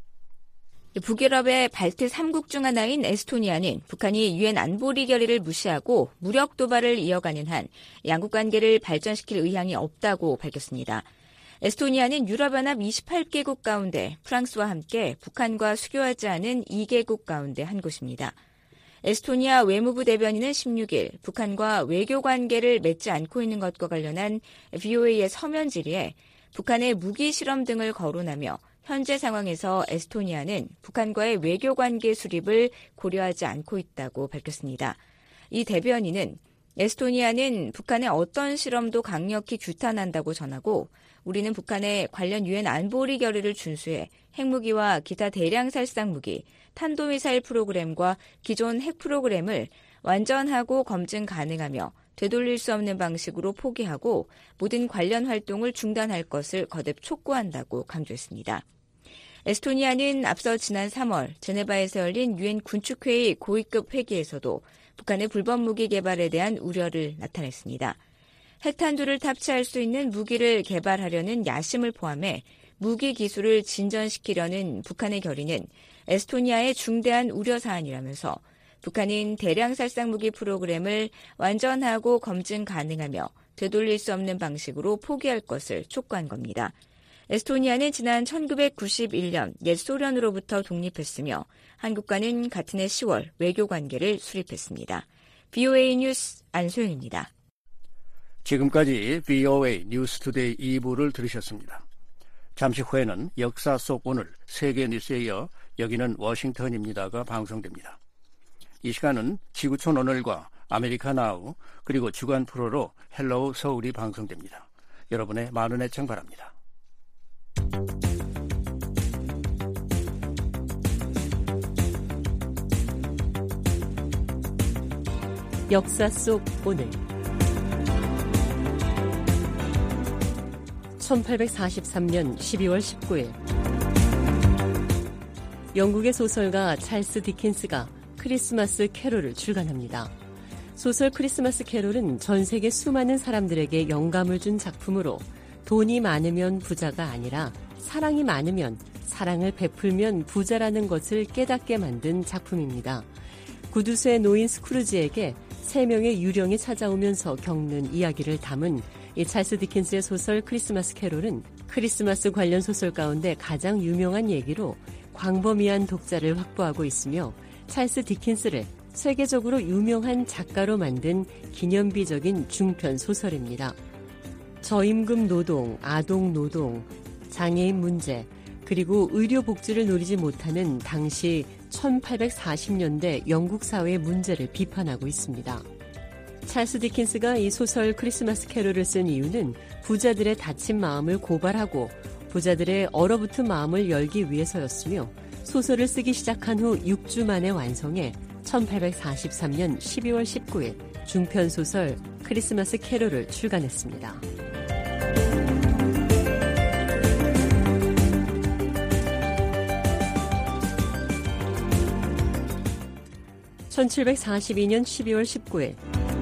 북유럽의 발트 3국 중 하나인 에스토니아는 북한이 유엔 안보리 결의를 무시하고 무력 도발을 이어가는 한 양국 관계를 발전시킬 의향이 없다고 밝혔습니다. 에스토니아는 유럽연합 28개국 가운데 프랑스와 함께 북한과 수교하지 않은 2개국 가운데 한 곳입니다. 에스토니아 외무부 대변인은 16일 북한과 외교 관계를 맺지 않고 있는 것과 관련한 BOA의 서면 질의에 북한의 무기 실험 등을 거론하며 현재 상황에서 에스토니아는 북한과의 외교 관계 수립을 고려하지 않고 있다고 밝혔습니다. 이 대변인은 에스토니아는 북한의 어떤 실험도 강력히 규탄한다고 전하고 우리는 북한의 관련 유엔 안보리 결의를 준수해 핵무기와 기타 대량 살상 무기, 탄도미사일 프로그램과 기존 핵 프로그램을 완전하고 검증 가능하며 되돌릴 수 없는 방식으로 포기하고 모든 관련 활동을 중단할 것을 거듭 촉구한다고 강조했습니다. 에스토니아는 앞서 지난 3월 제네바에서 열린 유엔 군축회의 고위급 회기에서도 북한의 불법 무기 개발에 대한 우려를 나타냈습니다. 핵탄두를 탑재할 수 있는 무기를 개발하려는 야심을 포함해 무기 기술을 진전시키려는 북한의 결의는 에스토니아의 중대한 우려 사안이라면서 북한은 대량 살상 무기 프로그램을 완전하고 검증 가능하며 되돌릴 수 없는 방식으로 포기할 것을 촉구한 겁니다. 에스토니아는 지난 1991년 옛 소련으로부터 독립했으며 한국과는 같은 해 10월 외교 관계를 수립했습니다. BOA 뉴스 안소영입니다. 지금까지 BOA 뉴스투데이 2부를 들으셨습니다. 잠시 후에는 역사 속 오늘 세계 뉴스에 이어 여기는 워싱턴입니다가 방송됩니다. 이 시간은 지구촌 오늘과 아메리카 나우 그리고 주간 프로로 헬로우 서울이 방송됩니다. 여러분의 많은 애청 바랍니다. 역사 속 오늘 1843년 12월 19일 영국의 소설가 찰스 디킨스가 크리스마스 캐롤을 출간합니다. 소설 크리스마스 캐롤은 전 세계 수많은 사람들에게 영감을 준 작품으로 돈이 많으면 부자가 아니라 사랑이 많으면 사랑을 베풀면 부자라는 것을 깨닫게 만든 작품입니다. 구두쇠에 놓인 스크루지에게 3명의 유령이 찾아오면서 겪는 이야기를 담은 이 찰스 디킨스의 소설 크리스마스 캐롤은 크리스마스 관련 소설 가운데 가장 유명한 얘기로 광범위한 독자를 확보하고 있으며 찰스 디킨스를 세계적으로 유명한 작가로 만든 기념비적인 중편 소설입니다. 저임금 노동, 아동 노동, 장애인 문제, 그리고 의료 복지를 누리지 못하는 당시 1840년대 영국 사회의 문제를 비판하고 있습니다. 찰스 디킨스가 이 소설 크리스마스 캐롤을 쓴 이유는 부자들의 다친 마음을 고발하고 부자들의 얼어붙은 마음을 열기 위해서였으며 소설을 쓰기 시작한 후 6주 만에 완성해 1843년 12월 19일 중편 소설 크리스마스 캐롤을 출간했습니다. 1742년 12월 19일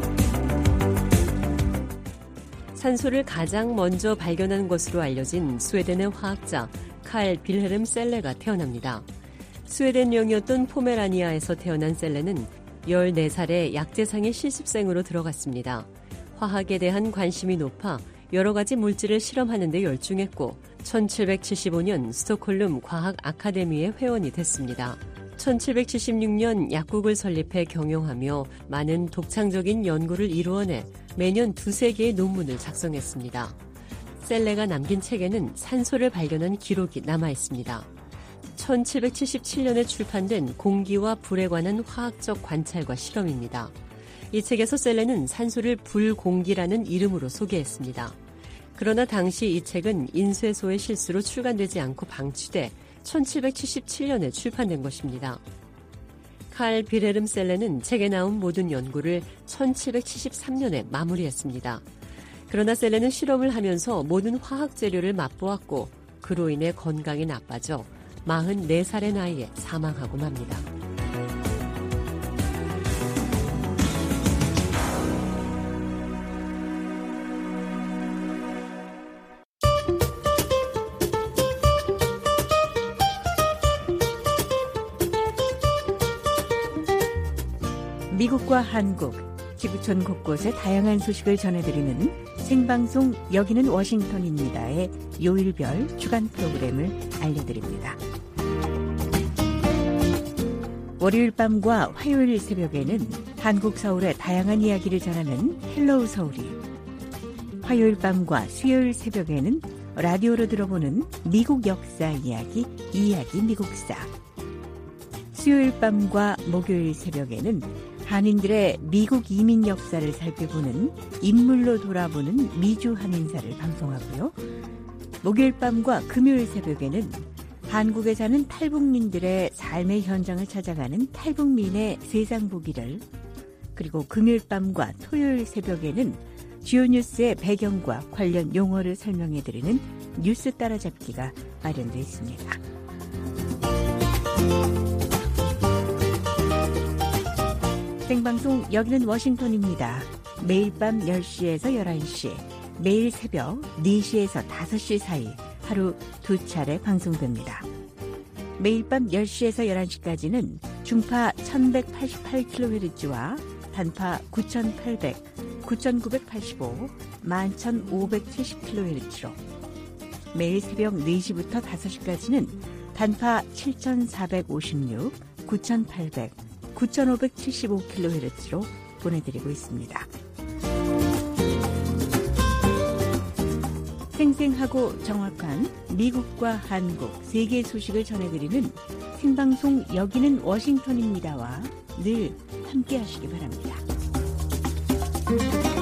산소를 가장 먼저 발견한 것으로 알려진 스웨덴의 화학자 칼 빌헬름 셀레가 태어납니다. 스웨덴령이었던 포메라니아에서 태어난 셀레는 14살에 약재상의 실습생으로 들어갔습니다. 화학에 대한 관심이 높아 여러 가지 물질을 실험하는 데 열중했고 1775년 스톡홀름 과학 아카데미의 회원이 됐습니다. 1776년 약국을 설립해 경영하며 많은 독창적인 연구를 이루어내 매년 2-3개의 논문을 작성했습니다. 셀레가 남긴 책에는 산소를 발견한 기록이 남아있습니다. 1777년에 출판된 공기와 불에 관한 화학적 관찰과 실험입니다. 이 책에서 셀레는 산소를 불공기라는 이름으로 소개했습니다. 그러나 당시 이 책은 인쇄소의 실수로 출간되지 않고 방치돼 1777년에 출판된 것입니다. 칼 빌헬름 셀레는 책에 나온 모든 연구를 1773년에 마무리했습니다. 그러나 셀레는 실험을 하면서 모든 화학 재료를 맛보았고 그로 인해 건강이 나빠져 44살의 나이에 사망하고 맙니다. 미국과 한국, 지구촌 곳곳의 다양한 소식을 전해드리는 생방송 여기는 워싱턴입니다의 요일별 주간 프로그램을 알려드립니다. 월요일 밤과 화요일 새벽에는 한국 서울의 다양한 이야기를 전하는 헬로우 서울이, 화요일 밤과 수요일 새벽에는 라디오로 들어보는 미국 역사 이야기 미국사, 수요일 밤과 목요일 새벽에는 한인들의 미국 이민 역사를 살펴보는 인물로 돌아보는 미주 한인사를 방송하고요. 목요일 밤과 금요일 새벽에는 한국에 사는 탈북민들의 삶의 현장을 찾아가는 탈북민의 세상 보기를, 그리고 금요일 밤과 토요일 새벽에는 주요 뉴스의 배경과 관련 용어를 설명해드리는 뉴스 따라잡기가 마련되어 있습니다. 생방송 여기는 워싱턴입니다. 매일 밤 10시에서 11시, 매일 새벽 4시에서 5시 사이 하루 2차례 방송됩니다. 매일 밤 10시에서 11시까지는 중파 1188kHz와 단파 9800, 9985, 11570kHz로, 매일 새벽 4시부터 5시까지는 단파 7456, 9800, 9575kHz로 보내드리고 있습니다. 생생하고 정확한 미국과 한국, 세계 소식을 전해드리는 생방송 여기는 워싱턴입니다와 늘 함께 하시기 바랍니다.